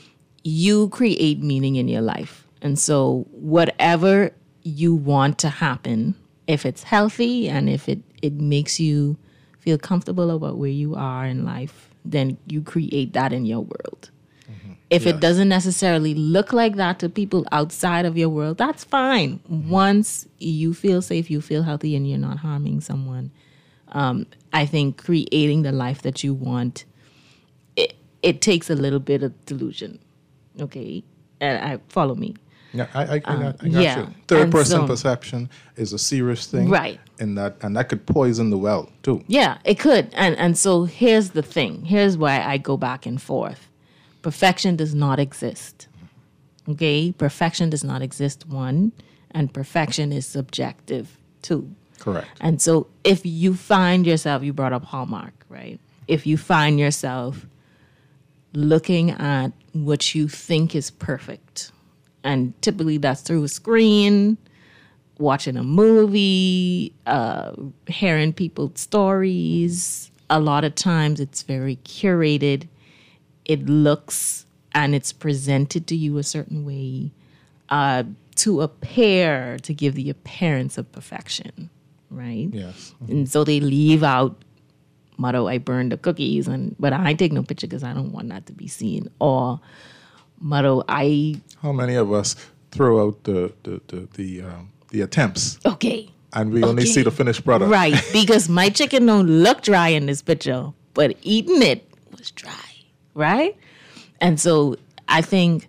you create meaning in your life. And so whatever you want to happen, if it's healthy and if it, it makes you feel comfortable about where you are in life, then you create that in your world. If Yes. it doesn't necessarily look like that to people outside of your world, that's fine. Once you feel safe, you feel healthy, and you're not harming someone, um, I think creating the life that you want, it, it takes a little bit of delusion. Okay? And I follow me. Yeah, I, I, I, got, I got yeah, you. Third and person so- perception is a serious thing, Right. And that and that could poison the well too. Yeah, it could. And and so here's the thing. Here's why I go back and forth. Perfection does not exist. Okay? Perfection does not exist, one. And perfection is subjective, two. Correct. And so if you find yourself, you brought up Hallmark, right? If you find yourself looking at what you think is perfect, and typically that's through a screen, watching a movie, uh, hearing people's stories. A lot of times it's very curated. It looks and it's presented to you a certain way uh, to appear, to give the appearance of perfection, right? Yes. And so they leave out, motto, I burned the cookies, and but I take no picture because I don't want that to be seen. Or, motto, I How many of us throw out the the the the, um, the attempts. Okay. And we only Okay. see the finished product. Right, because my chicken don't look dry in this picture, but eating it was dry, right? And so I think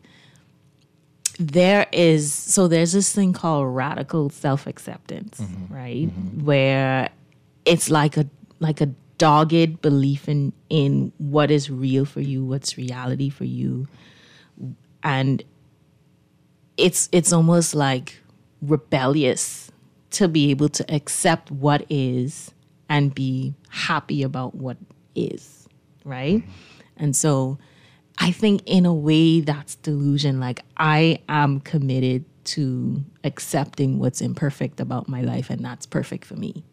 there is, so there's this thing called radical self-acceptance, Mm-hmm. right? Where it's like a like a dogged belief in in what is real for you, what's reality for you. And it's it's almost like rebellious to be able to accept what is and be happy about what is, right? And so I think in a way that's delusion. Like I am committed to accepting what's imperfect about my life, and that's perfect for me.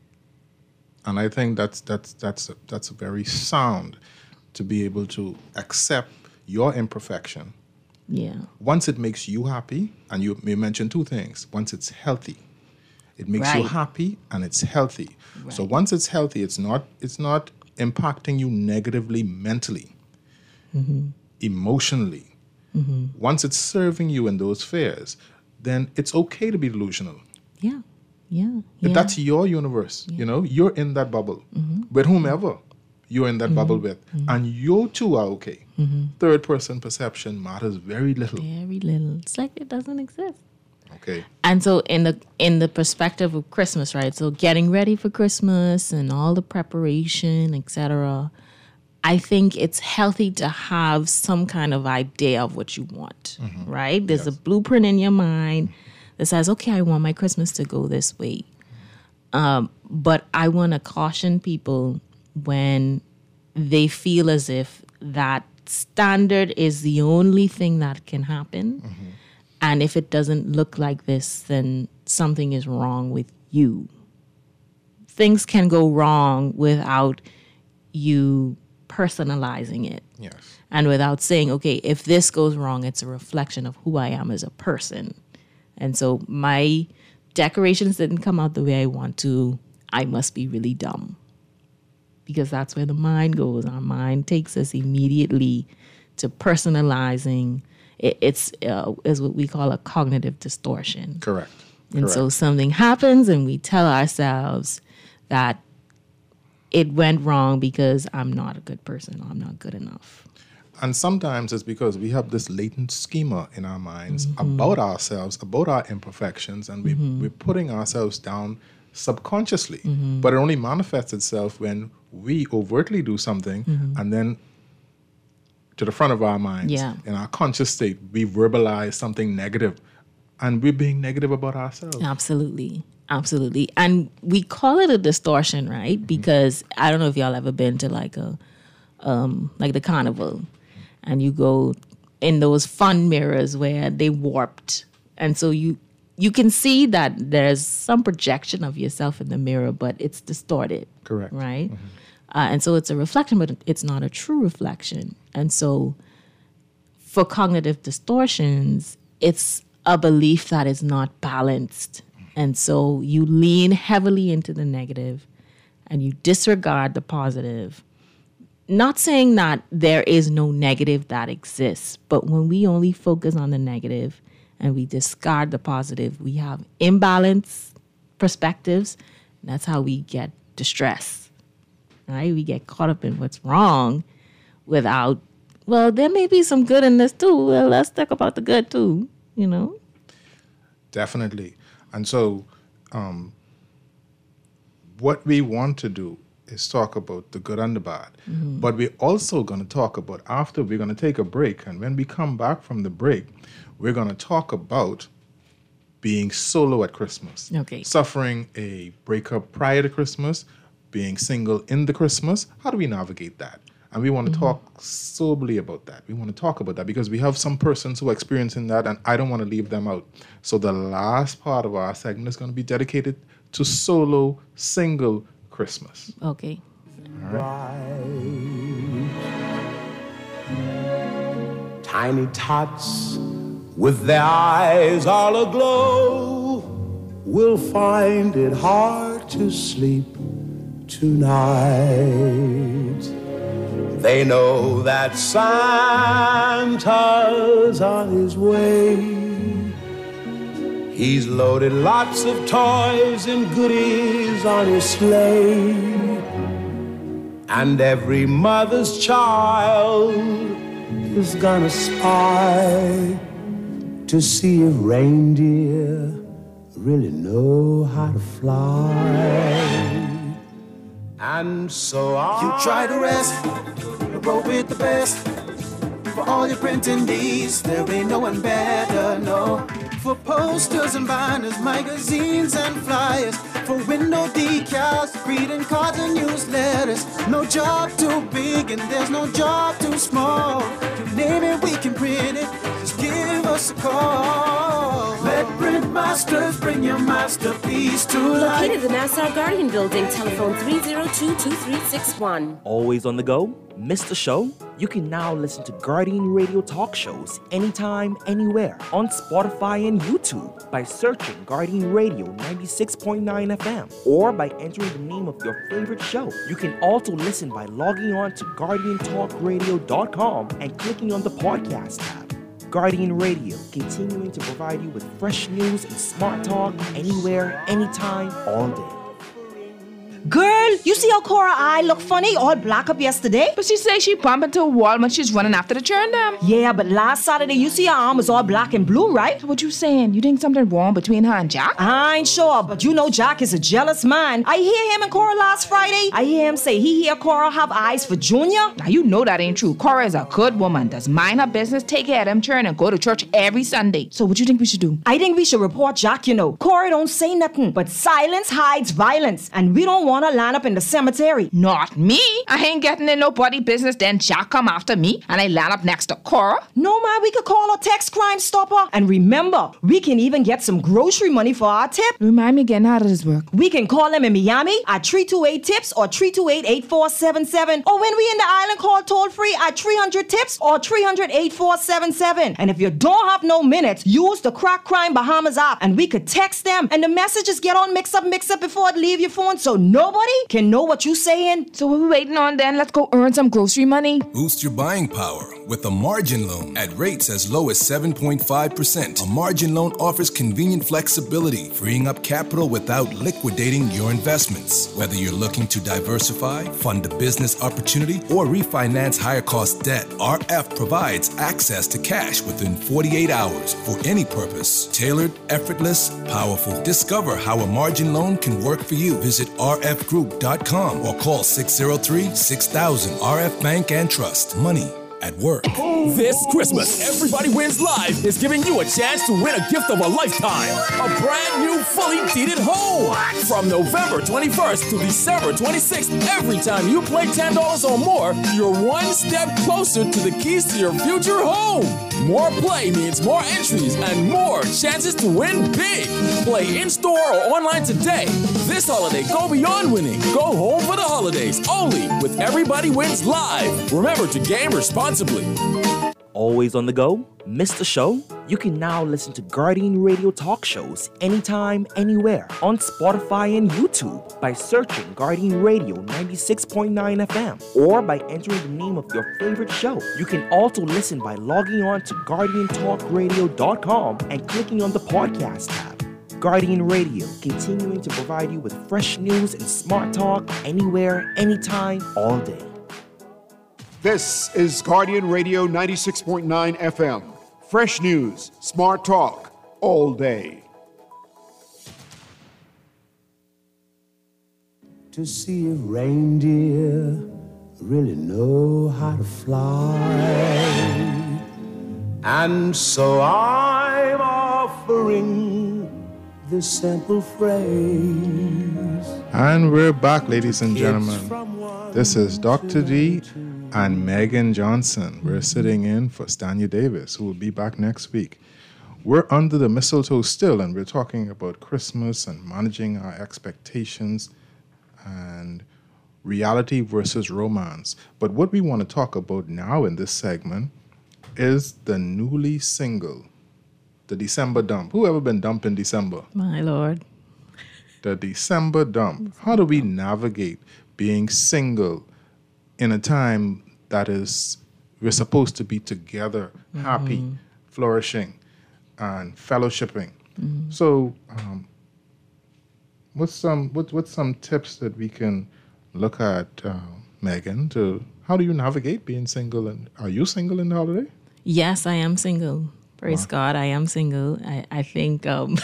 And I think that's that's that's that's very sound to be able to accept your imperfection. Yeah. Once it makes you happy, and you, you mentioned two things. Once it's healthy, it makes you Right. happy and it's healthy. So once it's healthy, it's not it's not impacting you negatively mentally, Mm-hmm. emotionally. Mm-hmm. Once it's serving you in those spheres, then it's okay to be delusional. Yeah. Yeah. But yeah. that's your universe. You know, you're in that bubble with whomever you're in that bubble with, and you too are okay. Third person perception matters very little. Very little. It's like it doesn't exist. Okay. And so in the in the perspective of Christmas, right? So getting ready for Christmas and all the preparation, et cetera. I think it's healthy to have some kind of idea of what you want, right? There's a blueprint in your mind that says, okay, I want my Christmas to go this way. Um, but I want to caution people when they feel as if that standard is the only thing that can happen. And if it doesn't look like this, then something is wrong with you. Things can go wrong without you personalizing it. Yes. And without saying, okay, if this goes wrong, it's a reflection of who I am as a person. And so my decorations didn't come out the way I want to. I must be really dumb. Because that's where the mind goes. Our mind takes us immediately to personalizing. It, it's uh, is what we call a cognitive distortion. Correct. And Correct. so something happens and we tell ourselves that it went wrong because I'm not a good person or I'm not good enough. And sometimes it's because we have this latent schema in our minds Mm-hmm. about ourselves, about our imperfections, and we, we're putting ourselves down subconsciously. Mm-hmm. But it only manifests itself when we overtly do something and then to the front of our minds, Yeah. in our conscious state, we verbalize something negative, and we're being negative about ourselves. Absolutely. Absolutely. And we call it a distortion, right? Because I don't know if y'all ever been to like a um like the carnival and you go in those fun mirrors where they warped. And so you you can see that there's some projection of yourself in the mirror, but it's distorted. Correct. Right? Uh, and so it's a reflection, but it's not a true reflection. And so for cognitive distortions, it's a belief that is not balanced. And so you lean heavily into the negative and you disregard the positive. Not saying that there is no negative that exists, but when we only focus on the negative and we discard the positive, we have imbalanced perspectives. And that's how we get distress, right? We get caught up in what's wrong without, well, there may be some good in this too. Well, let's talk about the good too, you know? Definitely. And so um, what we want to do is talk about the good and the bad. Mm-hmm. But we're also going to talk about, after we're going to take a break, and when we come back from the break, we're going to talk about being solo at Christmas. Okay. Suffering a breakup prior to Christmas, being single in the Christmas. How do we navigate that? And we want to Mm-hmm. talk soberly about that. We want to talk about that because we have some persons who are experiencing that, and I don't want to leave them out. So the last part of our segment is going to be dedicated to solo, single Christmas. Okay. Tiny tots with their eyes all aglow will find it hard to sleep tonight. They know that Santa's on his way He's loaded lots of toys and goodies on his sleigh. And every mother's child is gonna spy to see if reindeer really know how to fly. And so I... You try to rest, roll with the best. For all your printing needs, there ain't no one better, no. For posters and binders, magazines and flyers. For window decals, greeting cards and newsletters. No job too big and there's no job too small. You name it, we can print it. Just give us a call. Let Print Masters bring your masterpiece to life. Located in the Nassau Guardian Building, telephone three oh two, two three six one. Always on the go? Missed the show? You can now listen to Guardian Radio talk shows anytime, anywhere on Spotify and YouTube by searching Guardian Radio ninety-six point nine F M or by entering the name of your favorite show. You can also listen by logging on to guardian talk radio dot com and clicking on the podcast tab. Guardian Radio, continuing to provide you with fresh news and smart talk anywhere, anytime, all day. Girl, you see how Cora eye look funny, all black up yesterday? But she say she bumped into a wall when she's running after the churn them. Yeah, but last Saturday, you see her arm was all black and blue, right? What you saying? You think something wrong between her and Jack? I ain't sure, but you know Jack is a jealous man. I hear him and Cora last Friday. I hear him say he hear Cora have eyes for Junior. Now you know that ain't true. Cora is a good woman, does mind her business, take care of them churn, and go to church every Sunday. So what you think we should do? I think we should report Jack, you know. Cora don't say nothing, but silence hides violence, and we don't want to line up in the cemetery. Not me. I ain't getting in nobody business. Then Jack come after me and I land up next to Cora. No, man, we could call a text crime stopper. And remember, we can even get some grocery money for our tip. Remind me again, how does this work? We can call them in Miami at three two eight tips or three two eight, eight four seven seven. Or when we in the island, call toll free at three hundred tips or three hundred, eight four seven seven. And if you don't have no minutes, use the Crack Crime Bahamas app and we could text them and the messages get all mixed up, mixed up before it leave your phone so nobody can know what you saying. So what we waiting on then? Let's go earn some grocery money. Boost your buying power with a margin loan at rates as low as seven point five percent. A margin loan offers convenient flexibility, freeing up capital without liquidating your investments. Whether you're looking to diversify, fund a business opportunity, or refinance higher cost debt, R F provides access to cash within forty-eight hours for any purpose. Tailored, effortless, powerful. Discover how a margin loan can work for you. Visit r f group dot com or call six oh three, six thousand. R F Bank and Trust. Money at work. This Christmas, Everybody Wins Live is giving you a chance to win a gift of a lifetime. A brand new, fully deeded home. What? From November twenty-first to December twenty-sixth, every time you play ten dollars or more, you're one step closer to the keys to your future home. More play means more entries and more chances to win big. Play in-store or online today. This holiday, go beyond winning. Go home for the holidays, only with Everybody Wins Live. Remember to game responsibly. Always on the go? Missed the show? You can now listen to Guardian Radio talk shows anytime, anywhere on Spotify and YouTube by searching Guardian Radio ninety-six point nine F M or by entering the name of your favorite show. You can also listen by logging on to guardian talk radio dot com and clicking on the podcast tab. Guardian Radio, continuing to provide you with fresh news and smart talk anywhere, anytime, all day. This is Guardian Radio ninety-six point nine F M. Fresh news, smart talk, all day. To see if reindeer really know how to fly. And so I'm offering this simple phrase. And we're back, ladies and gentlemen. This is Doctor D and Megan Johnson. We're sitting in for Stanya Davis, who will be back next week. We're under the mistletoe still, and we're talking about Christmas and managing our expectations and reality versus romance. But what we want to talk about now in this segment is the newly single, the December dump. Who ever been dumped in December? My Lord. The December dump. How do we navigate being single in a time that is, we're supposed to be together, happy, mm-hmm. flourishing, and fellowshipping? Mm-hmm. So, um, what's some what what's some tips that we can look at, uh, Megan? To how do you navigate being single? And are you single in the holiday? Yes, I am single. Praise wow. God, I am single. I I think um,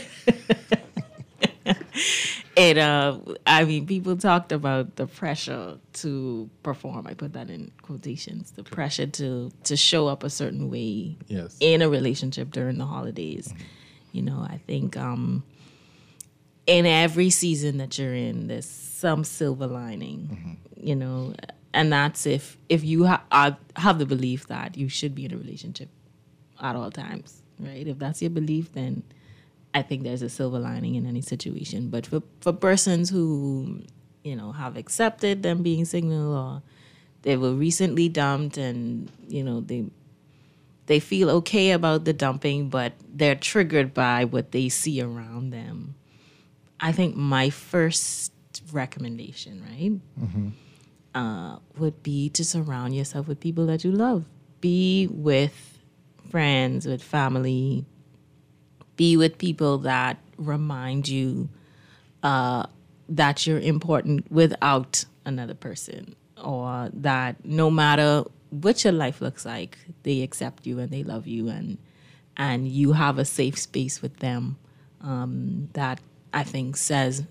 it. Uh, I mean, people talked about the pressure to perform. I put that in quotations. The okay. pressure to to show up a certain way yes. in a relationship during the holidays. Mm-hmm. You know, I think um, in every season that you're in, there's some silver lining. Mm-hmm. You know, and that's if if you ha- have the belief that you should be in a relationship at all times, right? If that's your belief, then I think there's a silver lining in any situation. But for, for persons who, you know, have accepted them being single, or they were recently dumped and, you know, they they feel okay about the dumping, but they're triggered by what they see around them, I think my first recommendation, right, mm-hmm. uh, would be to surround yourself with people that you love. Be with friends, with family, be with people that remind you uh, that you're important without another person, or that no matter what your life looks like, they accept you and they love you, and and you have a safe space with them. Um, that I think says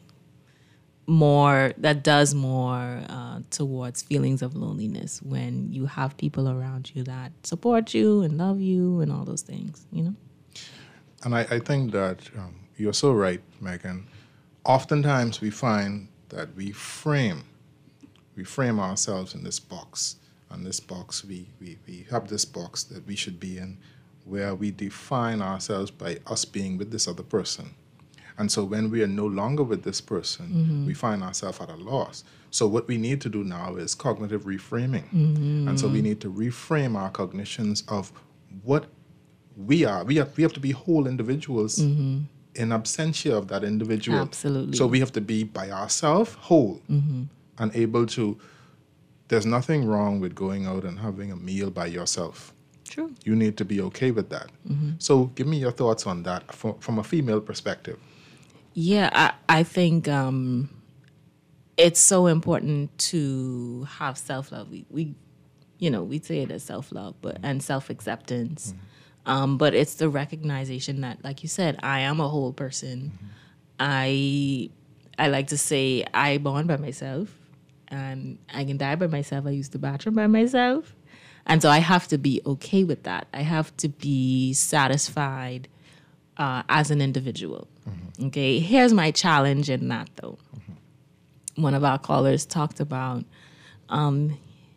more, that does more uh, towards feelings of loneliness when you have people around you that support you and love you and all those things, you know? And I, I think that um, you're so right, Megan. Oftentimes we find that we frame, we frame ourselves in this box. And this box, we, we, we have this box that we should be in, where we define ourselves by us being with this other person. And so when we are no longer with this person, mm-hmm. we find ourselves at a loss. So what we need to do now is cognitive reframing. Mm-hmm. And so we need to reframe our cognitions of what we are. We have, we have to be whole individuals mm-hmm. in absentia of that individual. Absolutely. So we have to be by ourselves whole mm-hmm. and able to, there's nothing wrong with going out and having a meal by yourself. True. You need to be okay with that. Mm-hmm. So give me your thoughts on that from, from a female perspective. Yeah, I, I think um, it's so important to have self-love. We, we you know, we say it as self-love, but and self-acceptance. Mm-hmm. Um, but it's the recognition that, like you said, I am a whole person. Mm-hmm. I I like to say I born by myself, and I can die by myself. I use the bathroom by myself. And so I have to be okay with that. I have to be satisfied uh, as an individual. Mm-hmm. Okay, here's my challenge in that, though. Mm-hmm. One of our callers talked about um,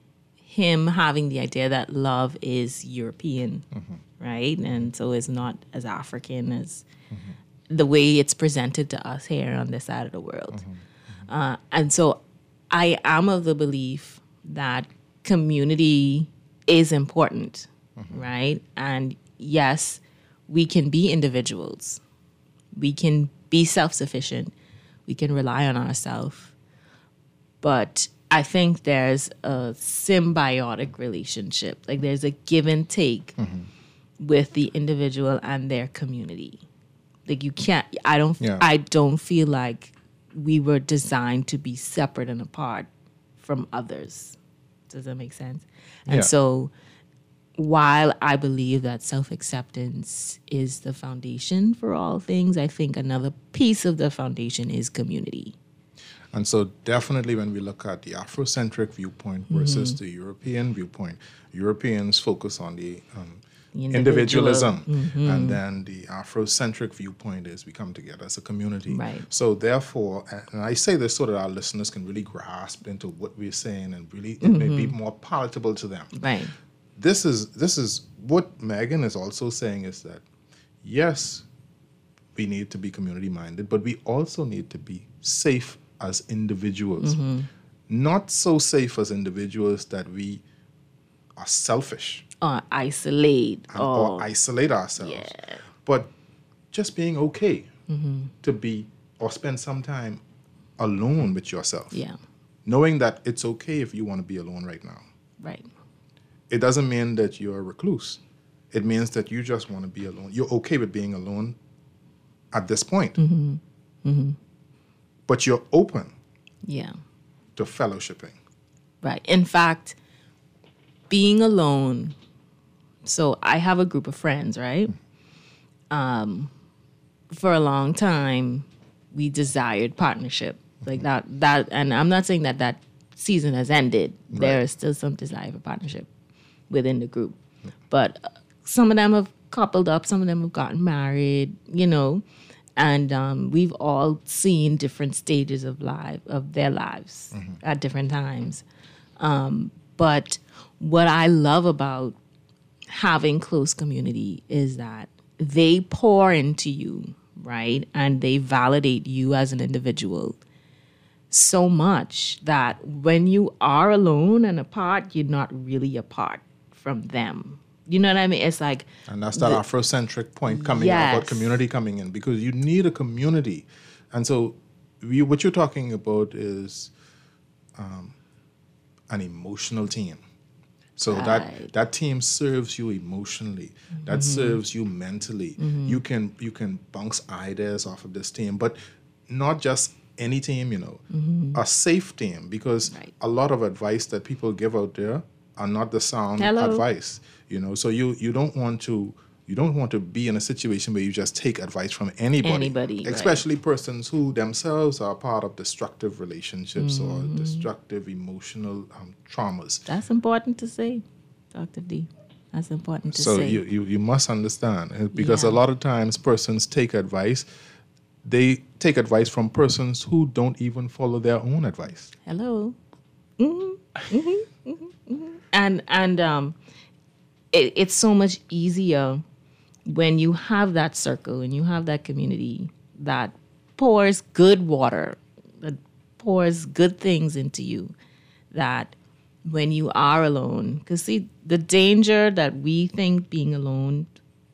him having the idea that love is European, mm-hmm. right? And so it's not as African as mm-hmm. the way it's presented to us here on this side of the world. Mm-hmm. Uh, and so I am of the belief that community is important, mm-hmm. right? And yes, we can be individuals. We can be self-sufficient. We can rely on ourselves. But I think there's a symbiotic relationship. Like there's a give and take mm-hmm. with the individual and their community. Like you can't, I don't, yeah. I don't feel like we were designed to be separate and apart from others. Does that make sense? And yeah. so while I believe that self-acceptance is the foundation for all things, I think another piece of the foundation is community. And so definitely when we look at the Afrocentric viewpoint versus mm-hmm. the European viewpoint, Europeans focus on the um, Individual. individualism. Mm-hmm. And then the Afrocentric viewpoint is we come together as a community. Right. So therefore, and I say this so that our listeners can really grasp into what we're saying and really it mm-hmm. may be more palatable to them. Right. This is this is what Megan is also saying is that, yes, we need to be community-minded, but we also need to be safe as individuals. Mm-hmm. Not so safe as individuals that we are selfish. Or isolate. And, or, or isolate ourselves. Yeah. But just being okay mm-hmm. to be or spend some time alone with yourself. Yeah. Knowing that it's okay if you want to be alone right now. Right. It doesn't mean that you're a recluse. It means that you just want to be alone. You're okay with being alone at this point. Mm-hmm. Mm-hmm. But you're open Yeah. to fellowshipping. Right. In fact, being alone, so I have a group of friends, right? Um, for a long time, we desired partnership. Like that, that, and I'm not saying that that season has ended. Right. There is still some desire for partnership within the group. But uh, some of them have coupled up, some of them have gotten married, you know, and um, we've all seen different stages of life, of their lives Mm-hmm. at different times. Um, but what I love about having close community is that they pour into you, right? And they validate you as an individual so much that when you are alone and apart, you're not really apart from them. You know what I mean? It's like... And that's that the- Afrocentric point coming in about Yes. community coming in, because you need a community. And so we, what you're talking about is um, an emotional team. So that Right. that team serves you emotionally. That Mhm. serves you mentally. Mhm. You can you can bounce ideas off of this team, but not just any team, you know, Mhm. a safe team, because a lot of advice that people give out there are not the sound Hello. advice, you know. So you you don't want to you don't want to be in a situation where you just take advice from anybody, Anybody, right. especially persons who themselves are part of destructive relationships Mhm. or destructive emotional um, traumas. That's important to say, Doctor D. That's important to So say. you, you you must understand, uh, because Yeah. a lot of times persons take advice, they take advice from persons who don't even follow their own advice. Hello. hmm hmm hmm hmm And and um, it, it's so much easier when you have that circle and you have that community that pours good water, that pours good things into you, that when you are alone, because see, the danger that we think being alone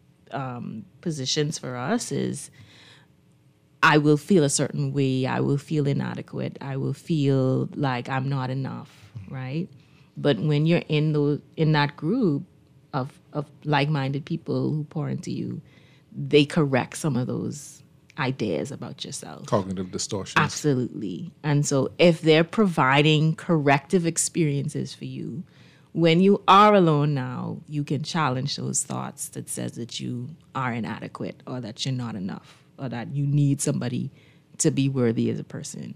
um, positions for us is I will feel a certain way, I will feel inadequate, I will feel like I'm not enough, right? But when you're in those in that group of of like-minded people who pour into you, they correct some of those ideas about yourself. Cognitive distortions. Absolutely. And so if they're providing corrective experiences for you, when you are alone now, you can challenge those thoughts that says that you are inadequate or that you're not enough or that you need somebody to be worthy as a person.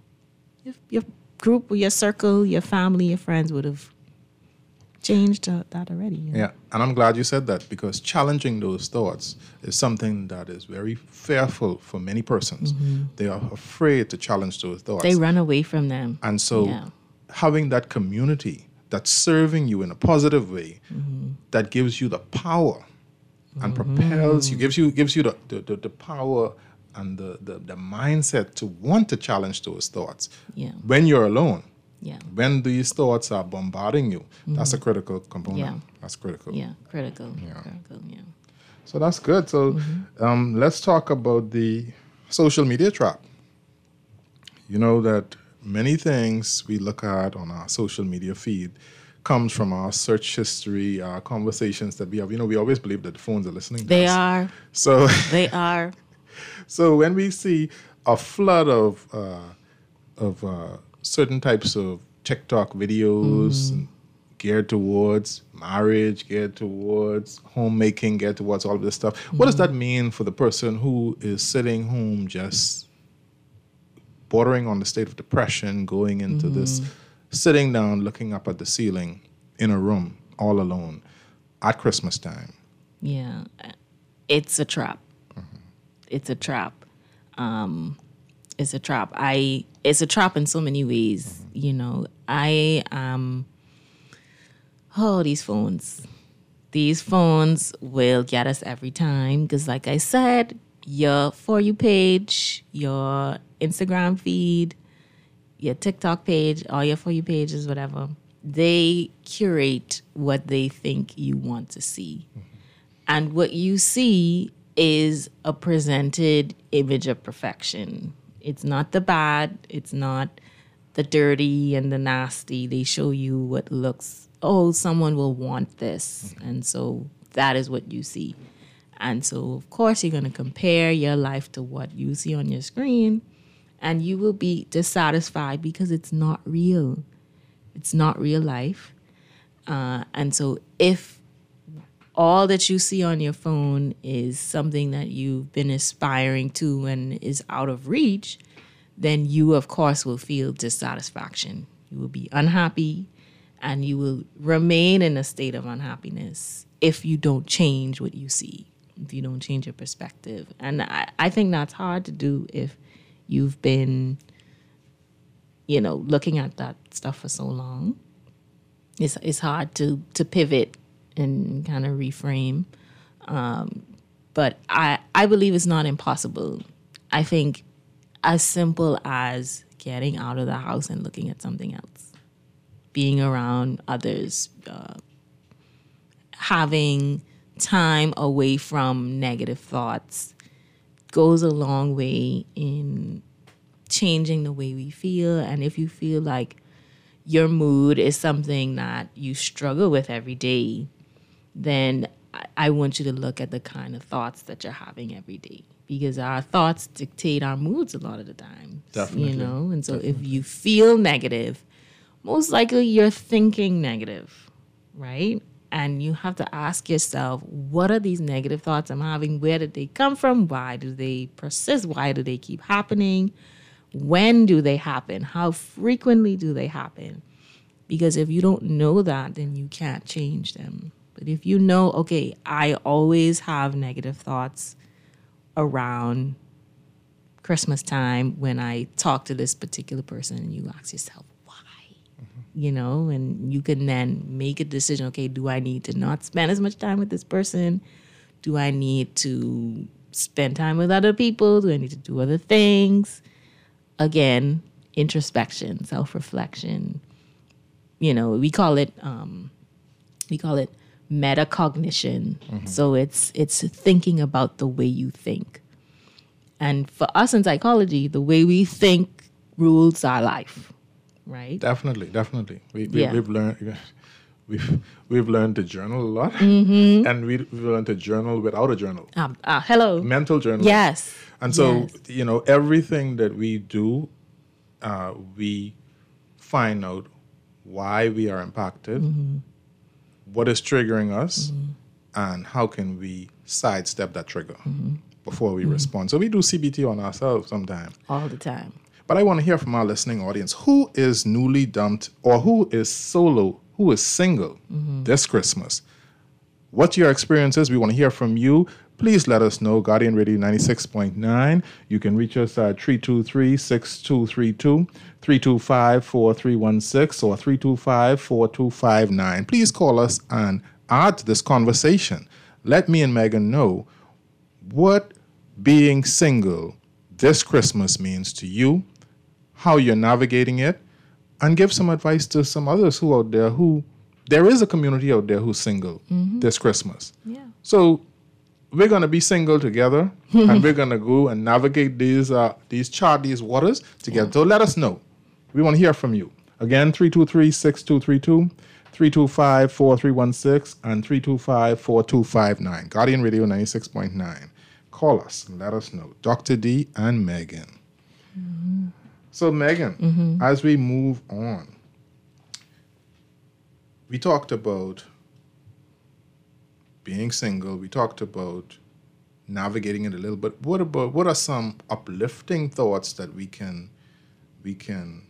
If your group or your circle, your family, your friends would have changed uh, that already. you know? Yeah, and I'm glad you said that, because challenging those thoughts is something that is very fearful for many persons. Mhm. They are afraid to challenge those thoughts. They run away from them. And so Yeah. having that community that's serving you in a positive way, Mhm. that gives you the power and propels you, gives you gives you the, the, the, the power and the, the, the mindset to want to challenge those thoughts. Yeah. When you're alone, Yeah. when these thoughts are bombarding you, that's a Mhm. critical component. Yeah. That's critical. Yeah, critical. Yeah. Critical, yeah. So that's good. So um, let's talk about the social media trap. You know that many things we look at on our social media feed comes from our search history, our conversations that we have. You know, we always believe that the phones are listening to They us. are. So They are. So when we see a flood of uh, of uh, certain types of TikTok videos Mhm. geared towards marriage, geared towards homemaking, geared towards all of this stuff, what does that mean for the person who is sitting home just bordering on the state of depression, going into this, Mhm. sitting down, looking up at the ceiling in a room all alone at Christmas time? Yeah, it's a trap. It's a trap. Um, it's a trap. I. It's a trap in so many ways. You know, I um. Oh, these phones. These phones will get us every time because, like I said, your For You page, your Instagram feed, your TikTok page, all your For You pages, whatever, they curate what they think you want to see. And what you see is a presented image of perfection. It's not the bad, it's not the dirty and the nasty. They show you what looks, oh, someone will want this. And so that is what you see. And so, of course, you're going to compare your life to what you see on your screen, and you will be dissatisfied because it's not real. It's not real life. Uh, and so if all that you see on your phone is something that you've been aspiring to and is out of reach, then you, of course, will feel dissatisfaction. You will be unhappy, and you will remain in a state of unhappiness if you don't change what you see, if you don't change your perspective. And I, I think that's hard to do if you've been, you know, looking at that stuff for so long. It's it's hard to to pivot and kind of reframe. Um, but I, I believe it's not impossible. I think as simple as getting out of the house and looking at something else, being around others, uh, having time away from negative thoughts goes a long way in changing the way we feel. And if you feel like your mood is something that you struggle with every day, then I, I want you to look at the kind of thoughts that you're having every day, because our thoughts dictate our moods a lot of the time. Definitely. You know, and so Definitely. if you feel negative, most likely you're thinking negative, right? And you have to ask yourself, what are these negative thoughts I'm having? Where did they come from? Why do they persist? Why do they keep happening? When do they happen? How frequently do they happen? Because if you don't know that, then you can't change them. But if you know, okay, I always have negative thoughts around Christmas time when I talk to this particular person, and you ask yourself, you know, and you can then make a decision, okay, do I need to not spend as much time with this person? Do I need to spend time with other people? Do I need to do other things? Again, introspection, self-reflection. You know, we call it um, we call it metacognition. Mm-hmm. So it's it's thinking about the way you think. And for us in psychology, the way we think rules our life. Right. Definitely, definitely. We, we Yeah. we've learned we've we've learned to journal a lot, Mhm. and we, we've learned to journal without a journal. Um, uh, hello. Mental journal. Yes. And so Yes. you know everything that we do, uh, we find out why we are impacted, Mhm. what is triggering us, Mm-hmm. and how can we sidestep that trigger Mhm. before we Mhm. respond. So we do C B T on ourselves sometimes. All the time. But I want to hear from our listening audience. Who is newly dumped, or who is solo, who is single Mhm. this Christmas? What your experience is, we want to hear from you. Please let us know. Guardian Radio ninety-six point nine. You can reach us at three two three, six two three two, three two five, four three one six, or three two five, four two five nine. Please call us and add to this conversation. Let me and Megan know what being single this Christmas means to you, how you're navigating it, and give some advice to some others who out there who, there is a community out there who's single Mhm. this Christmas. Yeah. So we're going to be single together, and we're going to go and navigate these, uh, these chart, these waters together. So let us know. We want to hear from you. Again, three two three, six two three two, three two five, four three one six, and three two five, four two five nine. Guardian Radio ninety-six point nine. Call us and let us know. Doctor D and Megan. Mhm. So, Megan, Mhm. as we move on, we talked about being single. We talked about navigating it a little bit. What about what are some uplifting thoughts that we can we can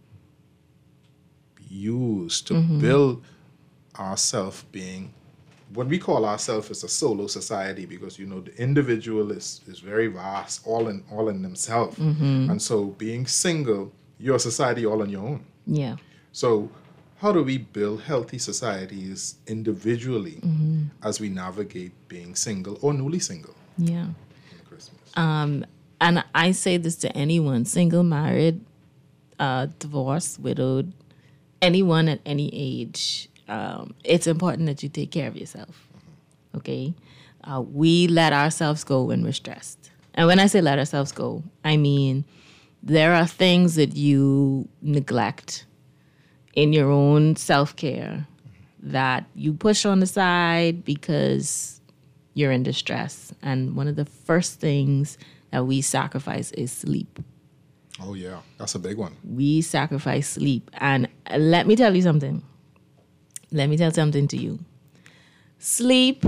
use to Mhm. build ourself being what we call ourselves is a solo society, because you know the individual is is very vast, all in all in themselves, Mhm. and so being single, you're a society all on your own. Yeah. So how do we build healthy societies individually Mhm. as we navigate being single or newly single? Yeah. Um, and I say this to anyone, single, married, uh, divorced, widowed, anyone at any age. Um, it's important that you take care of yourself. Okay? Uh, we let ourselves go when we're stressed. And when I say let ourselves go, I mean there are things that you neglect in your own self-care that you push on the side because you're in distress. And one of the first things that we sacrifice is sleep. Oh, yeah. That's a big one. We sacrifice sleep. And let me tell you something. Let me tell something to you. Sleep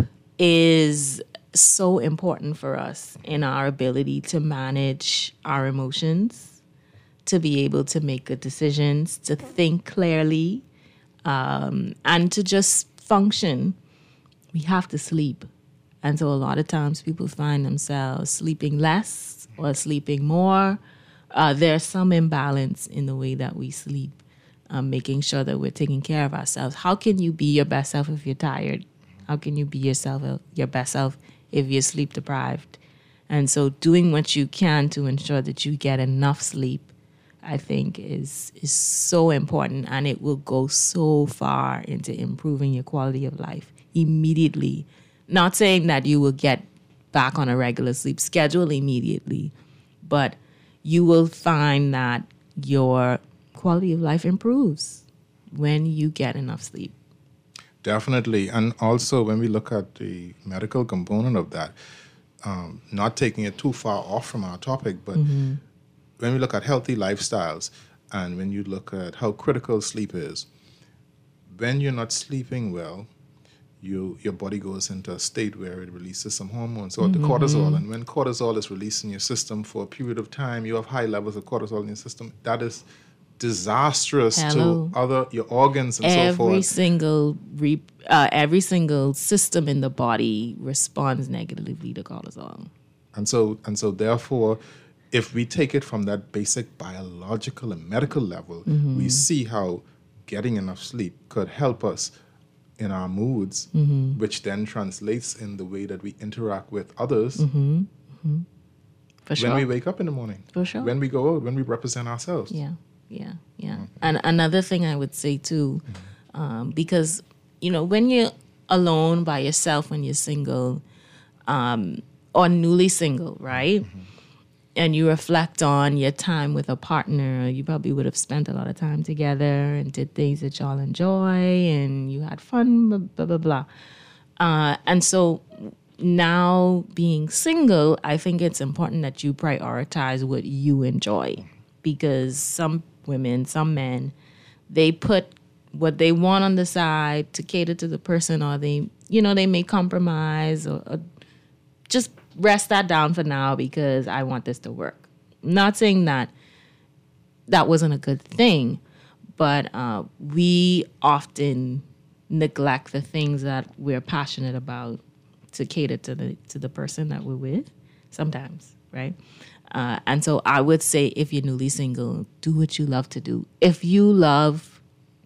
is so important for us in our ability to manage our emotions, to be able to make good decisions, to think clearly, um, and to just function. We have to sleep. And so a lot of times people find themselves sleeping less or sleeping more. Uh, there's some imbalance in the way that we sleep, um, making sure that we're taking care of ourselves. How can you be your best self if you're tired? How can you be yourself, your best self if you're sleep deprived? And so doing what you can to ensure that you get enough sleep, I think, is is so important, and it will go so far into improving your quality of life immediately. Not saying that you will get back on a regular sleep schedule immediately, but you will find that your quality of life improves when you get enough sleep. Definitely. And also when we look at the medical component of that, um, not taking it too far off from our topic, but mm-hmm. when we look at healthy lifestyles and when you look at how critical sleep is, when you're not sleeping well, you your body goes into a state where it releases some hormones called mm-hmm. the cortisol. And when cortisol is released in your system for a period of time, you have high levels of cortisol in your system. That is disastrous Hello. to other your organs and every so forth. Single re, uh, every single system in the body responds negatively to cortisol. And so and so therefore, if we take it from that basic biological and medical level, mm-hmm. we see how getting enough sleep could help us in our moods, mm-hmm. which then translates in the way that we interact with others. Mm-hmm. Mm-hmm. For sure. When we wake up in the morning. For sure. When we go out, when we represent ourselves. Yeah, yeah, yeah. Mm-hmm. And another thing I would say too, mm-hmm. um, because, you know, when you're alone by yourself, when you're single, um, or newly single, right? Mm-hmm. And you reflect on your time with a partner, you probably would have spent a lot of time together and did things that y'all enjoy and you had fun, blah, blah, blah, blah. Uh, and so now being single, I think it's important that you prioritize what you enjoy, because some women, some men, they put what they want on the side to cater to the person, or they, you know, they may compromise or, or just rest that down for now because I want this to work. Not saying that that wasn't a good thing, but uh, we often neglect the things that we're passionate about to cater to the to the person that we're with sometimes, right? Uh, and so I would say, if you're newly single, do what you love to do. If you love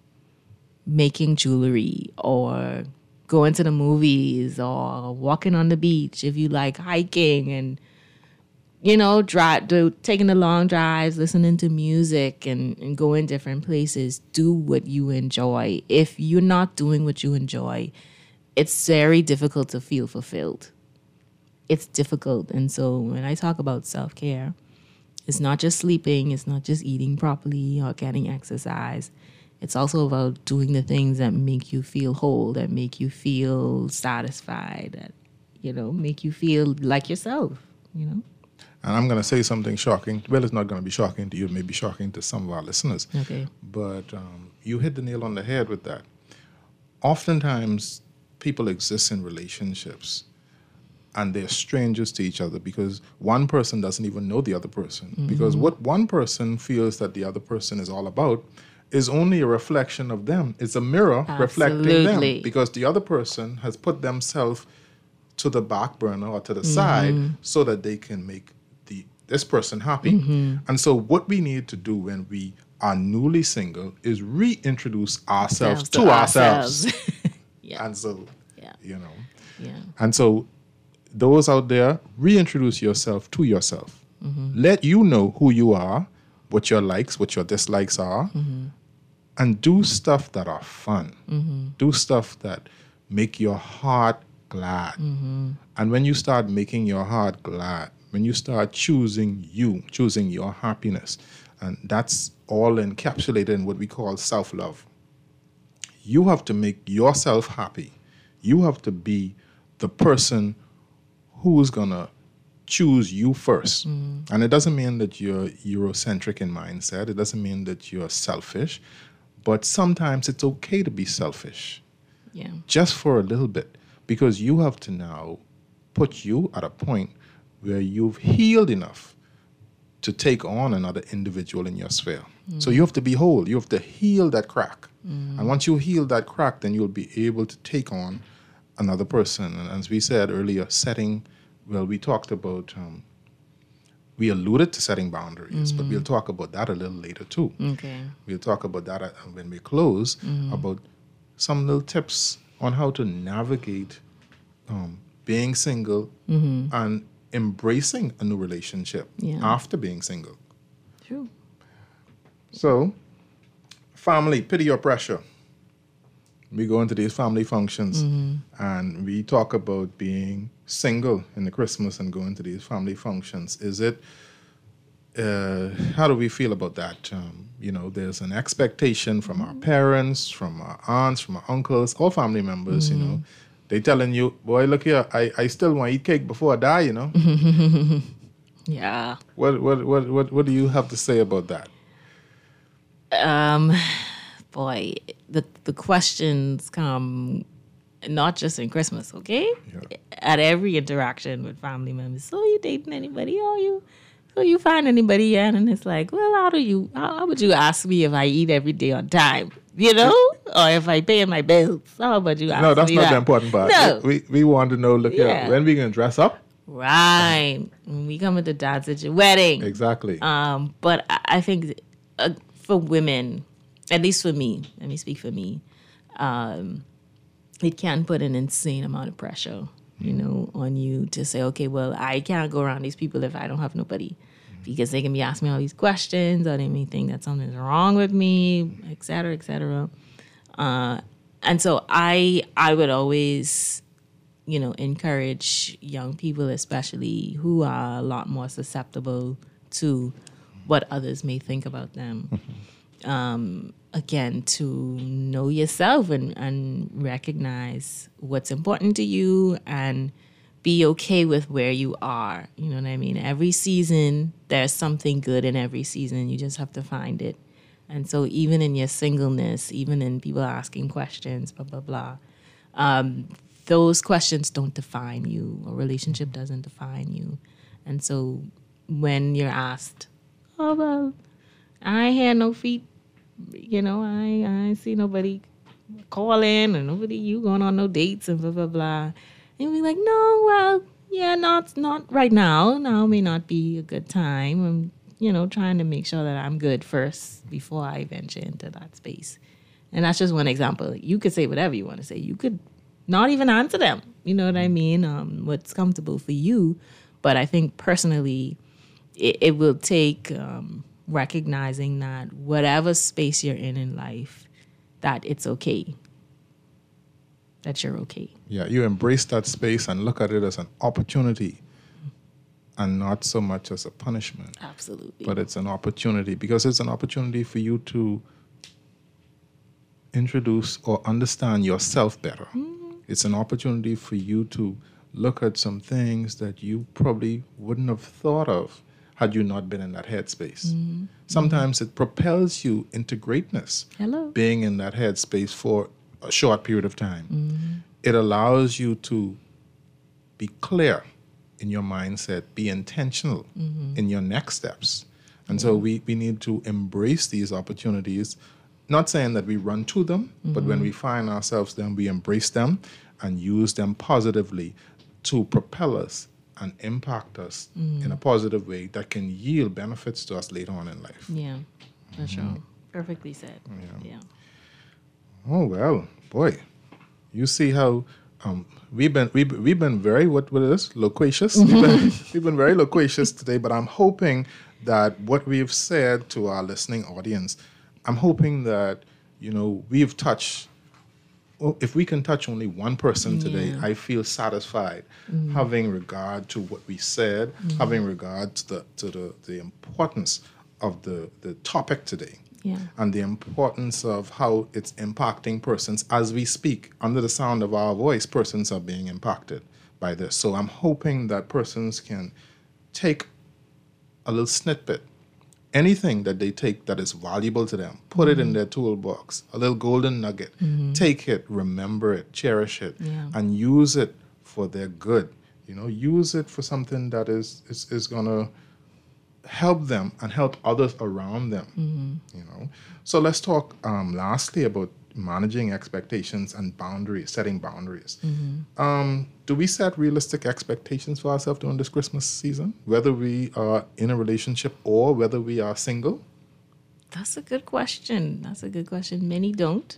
making jewelry or going to the movies or walking on the beach, if you like hiking and, you know, drive, do, taking the long drives, listening to music and, and going different places, do what you enjoy. If you're not doing what you enjoy, it's very difficult to feel fulfilled. It's difficult. And so when I talk about self-care, it's not just sleeping, it's not just eating properly or getting exercise. It's also about doing the things that make you feel whole, that make you feel satisfied, that, you know, make you feel like yourself, you know? And I'm going to say something shocking. Well, it's not going to be shocking to you. It may be shocking to some of our listeners. Okay. But um, you hit the nail on the head with that. Oftentimes, people exist in relationships and they're strangers to each other because one person doesn't even know the other person. Mm-hmm. Because what one person feels that the other person is all about is only a reflection of them. It's a mirror Absolutely. reflecting them, because the other person has put themselves to the back burner or to the mm-hmm. side so that they can make the this person happy. Mm-hmm. And so what we need to do when we are newly single is reintroduce ourselves to, to ourselves. ourselves. Yeah. And so, yeah. you know. Yeah. And so those out there, reintroduce yourself to yourself. Mm-hmm. Let you know who you are, what your likes, what your dislikes are. Mm-hmm. And do stuff that are fun. Mm-hmm. Do stuff that make your heart glad. Mm-hmm. And when you start making your heart glad, when you start choosing you, choosing your happiness, and that's all encapsulated in what we call self-love. You have to make yourself happy. You have to be the person who's gonna choose you first. Mm. And it doesn't mean that you're Eurocentric in mindset. It doesn't mean that you're selfish. But sometimes it's okay to be selfish. Yeah. Just for a little bit. Because you have to now put you at a point where you've healed enough to take on another individual in your sphere. Mm. So you have to be whole. You have to heal that crack. Mm. And once you heal that crack, then you'll be able to take on another person. And as we said earlier, setting, well, we talked about, um, we alluded to setting boundaries, mm-hmm. but we'll talk about that a little later too. Okay. We'll talk about that uh, when we close, mm-hmm. about some little tips on how to navigate um, being single mm-hmm. and embracing a new relationship yeah. after being single. True. So, family, pity or pressure. We go into these family functions mm-hmm. and we talk about being single in the Christmas and going to these family functions. Is it, uh, how do we feel about that? Um, you know, there's an expectation from our parents, from our aunts, from our uncles, all family members, mm-hmm. you know. They telling you, boy, look here, I, I still want to eat cake before I die, you know. Yeah. What, what what what what do you have to say about that? Um, boy, the the questions come not just in Christmas, okay? Yeah. At every interaction with family members. So you dating anybody? Oh, you so you find anybody yet? And it's like, well, how do you? How, how would you ask me if I eat every day on time? You know, or if I pay my bills? How about you ask No, that's me not that? the important part. No. We we want to know, look Yeah. here, when we gonna dress up? Right. When we come into dad's at your wedding. Exactly. Um, but I, I think uh, for women, at least for me, let me speak for me, um, it can put an insane amount of pressure, you know, on you to say, okay, well, I can't go around these people if I don't have nobody. Because they can be asking me all these questions, or they may think that something's wrong with me, et cetera, et cetera. Uh, and so I I would always, you know, encourage young people, especially who are a lot more susceptible to what others may think about them. um, again, to know yourself and, and recognize what's important to you and be okay with where you are. You know what I mean? Every season, there's something good in every season. You just have to find it. And so even in your singleness, even in people asking questions, blah, blah, blah, um, those questions don't define you. A relationship doesn't define you. And so when you're asked, oh, well, I ain't had no feet, you know, I, I ain't see nobody calling or nobody, you going on no dates and blah, blah, blah. And we're like, no, well, yeah, not not right now. Now may not be a good time. I'm, you know, trying to make sure that I'm good first before I venture into that space. And that's just one example. You could say whatever you want to say. You could not even answer them. You know what I mean? Um, what's comfortable for you. But I think personally, it, it will take um, recognizing that whatever space you're in in life, that it's okay. That you're okay. Yeah, you embrace that space and look at it as an opportunity and not so much as a punishment. Absolutely. But it's an opportunity because it's an opportunity for you to introduce or understand yourself better. Mm-hmm. It's an opportunity for you to look at some things that you probably wouldn't have thought of had you not been in that headspace. Mm-hmm. Sometimes mm-hmm. it propels you into greatness. Hello. Being in that headspace for a short period of time. Mm-hmm. It allows you to be clear in your mindset, be intentional mm-hmm. in your next steps. And yeah. so we, we need to embrace these opportunities, not saying that we run to them, mm-hmm. but when we find ourselves there, we embrace them and use them positively to propel us and impact us mm-hmm. in a positive way that can yield benefits to us later on in life. Yeah, for mm-hmm. sure. Perfectly said. Yeah. yeah. Oh, well, boy, you see how um, we've been we've, we've been very, what, what is this, loquacious? We've been, we've been very loquacious today, but I'm hoping that what we've said to our listening audience, I'm hoping that, you know, we've touched, well, if we can touch only one person Yeah. today, I feel satisfied, Mm. having regard to what we said, Mm. having regard to the to the, the importance of the, the topic today. Yeah. And the importance of how it's impacting persons as we speak. Under the sound of our voice, persons are being impacted by this. So I'm hoping that persons can take a little snippet, anything that they take that is valuable to them, put it in their toolbox, a little golden nugget. Mhm. Take it, remember it, cherish it, Yeah. and use it for their good. You know, use it for something that is is, is going to help them and help others around them. Mhm. You know, so let's talk um, lastly about managing expectations and boundaries, setting boundaries. Mhm. Um, do we set realistic expectations for ourselves during this Christmas season, whether we are in a relationship or whether we are single? That's a good question. That's a good question. Many don't.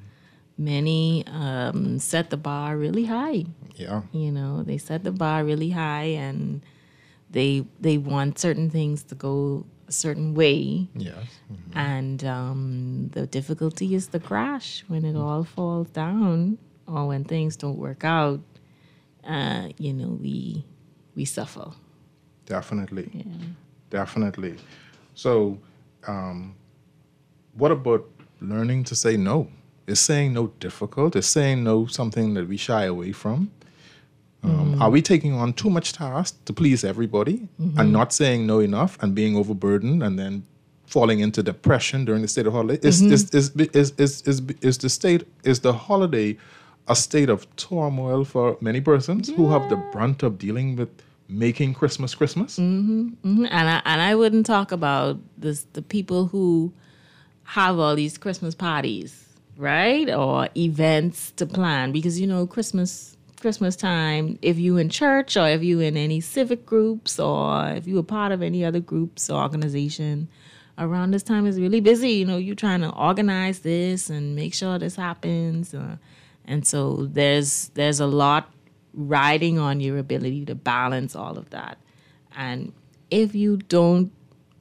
Many um, set the bar really high. Yeah. You know, they set the bar really high, and they they want certain things to go a certain way. Yes. And um, the difficulty is the crash when it all falls down, or when things don't work out. Uh, you know, we we suffer. Definitely. Yeah. Definitely. So, um, what about learning to say no? Is saying no difficult? Is saying no something that we shy away from? Um, Mm. Are we taking on too much task to please everybody Mhm. and not saying no enough and being overburdened and then falling into depression during the state of holiday? Is, Mhm. is, is, is, is, is, is the state, is the holiday a state of turmoil for many persons who have the brunt of dealing with making Christmas Christmas? hmm hmm And I and I wouldn't talk about this the people who have all these Christmas parties, right, or events to plan, because you know Christmas Christmas time. If you in church or if you in any civic groups or if you a part of any other groups or organization, around this time is really busy. You know, you trying to organize this and make sure this happens, uh, and so there's there's a lot riding on your ability to balance all of that. And if you don't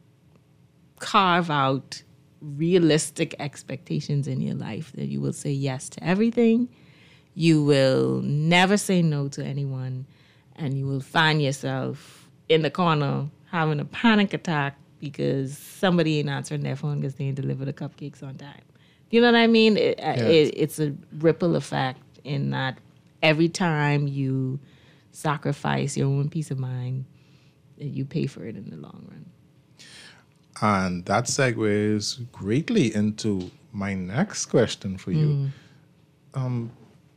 carve out realistic expectations in your life, that you will say yes to everything, you will never say no to anyone, and you will find yourself in the corner having a panic attack because somebody ain't answering their phone because they ain't delivered the cupcakes on time. You know what I mean? It, Yes. it, it's a ripple effect in that every time you sacrifice your own peace of mind, you pay for it in the long run. And that segues greatly into my next question for you. Mm. Um,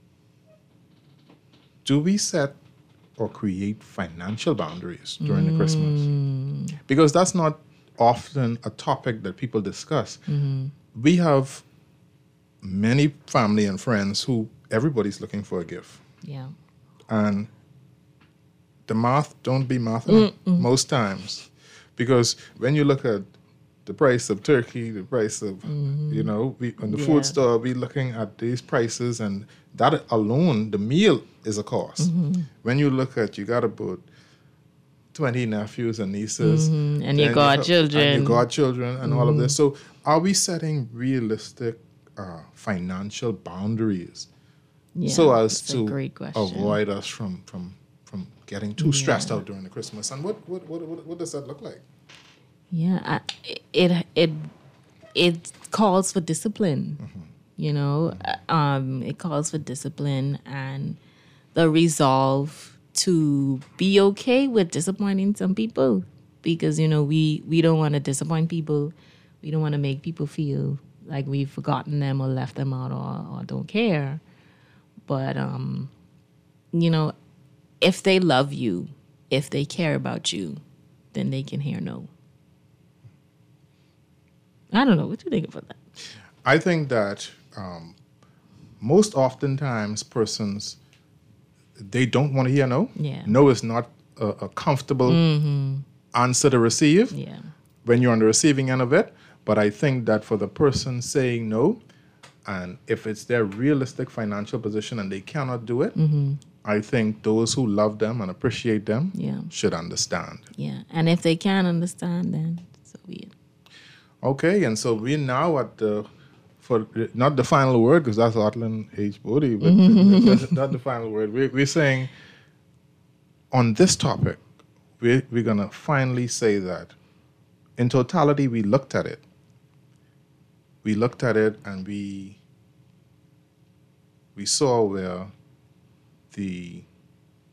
do we set or create financial boundaries during the Christmas? Because that's not often a topic that people discuss. Mhm. We have many family and friends who everybody's looking for a gift. Yeah. And the math don't be math Mm-mm. most times. Because when you look at the price of turkey, the price of, Mhm. you know, we, in the Yeah. food store, we looking at these prices, and that alone, the meal is a cost. Mhm. When you look at, you got about twenty nephews and nieces. Mhm. And then your you godchildren. have- And your godchildren and all of this. Mhm. So are we setting realistic uh, financial boundaries Yeah, so as that's a to great question. avoid us from, from, from getting too stressed Yeah. out during the Christmas? And what, what, what, what, what does that look like? Yeah, I, it it it calls for discipline. You know, um, it calls for discipline and the resolve to be okay with disappointing some people, because you know we we don't want to disappoint people. We don't want to make people feel like we've forgotten them or left them out or, or don't care. But um, you know, if they love you, if they care about you, then they can hear no. I don't know. What do you think about that? I think that um, most oftentimes persons, they don't want to hear no. Yeah. No is not a, a comfortable Mhm. answer to receive Yeah. when you're on the receiving end of it. But I think that for the person saying no, and if it's their realistic financial position and they cannot do it, Mhm. I think those who love them and appreciate them Yeah. should understand. Yeah. And if they can't understand, then so be it. Okay, and so we're now at the, for not the final word, because that's Otland H. Bodie, but that's not the final word. We're, we're saying on this topic, we're, we're going to finally say that in totality, we looked at it. We looked at it and we we saw where the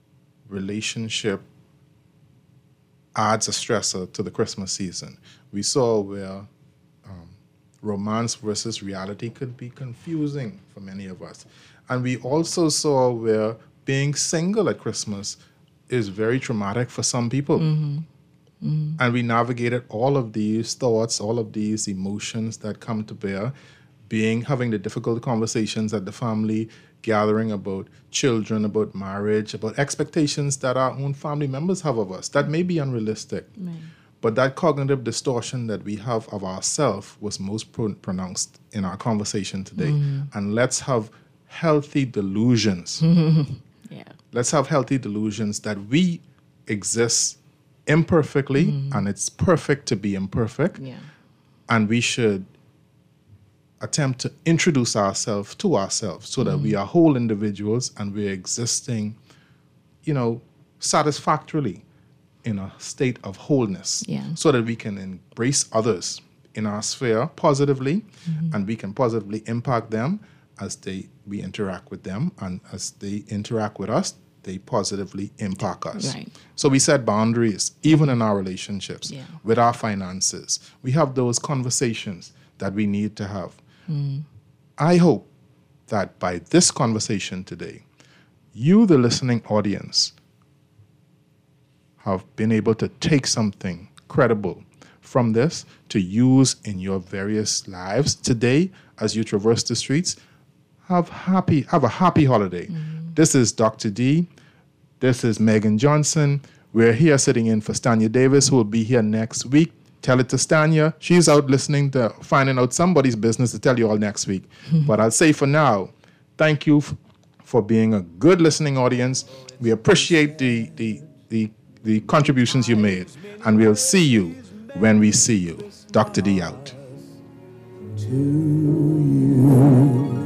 relationship adds a stressor to the Christmas season. We saw where um, romance versus reality could be confusing for many of us. And we also saw where being single at Christmas is very traumatic for some people. Mm-hmm. Mm-hmm. And we navigated all of these thoughts, all of these emotions that come to bear, being having the difficult conversations at the family gathering about children, about marriage, about expectations that our own family members have of us that may be unrealistic. Right. But that cognitive distortion that we have of ourselves was most pro- pronounced in our conversation today. Mm. And let's have healthy delusions. Yeah. Let's have healthy delusions that we exist imperfectly, Mm. and it's perfect to be imperfect. Yeah. And we should attempt to introduce ourselves to ourselves so that Mm. we are whole individuals and we're existing, you know, satisfactorily in a state of wholeness. Yeah. So that we can embrace others in our sphere positively, Mhm. and we can positively impact them as they we interact with them, and as they interact with us, they positively impact us. Right. So we set boundaries, even in our relationships, Yeah. with our finances. We have those conversations that we need to have. Mm. I hope that by this conversation today, you, the listening audience, have been able to take something credible from this to use in your various lives today as you traverse the streets. Have happy, have a happy holiday. Mm-hmm. This is Doctor D. This is Megan Johnson. We're here sitting in for Stanya Davis, who will be here next week. Tell it to Stanya. She's out listening to finding out somebody's business to tell you all next week. But I'll say for now, thank you f- for being a good listening audience. We appreciate the, the, the, the contributions you made. And we'll see you when we see you. Doctor D out. To you.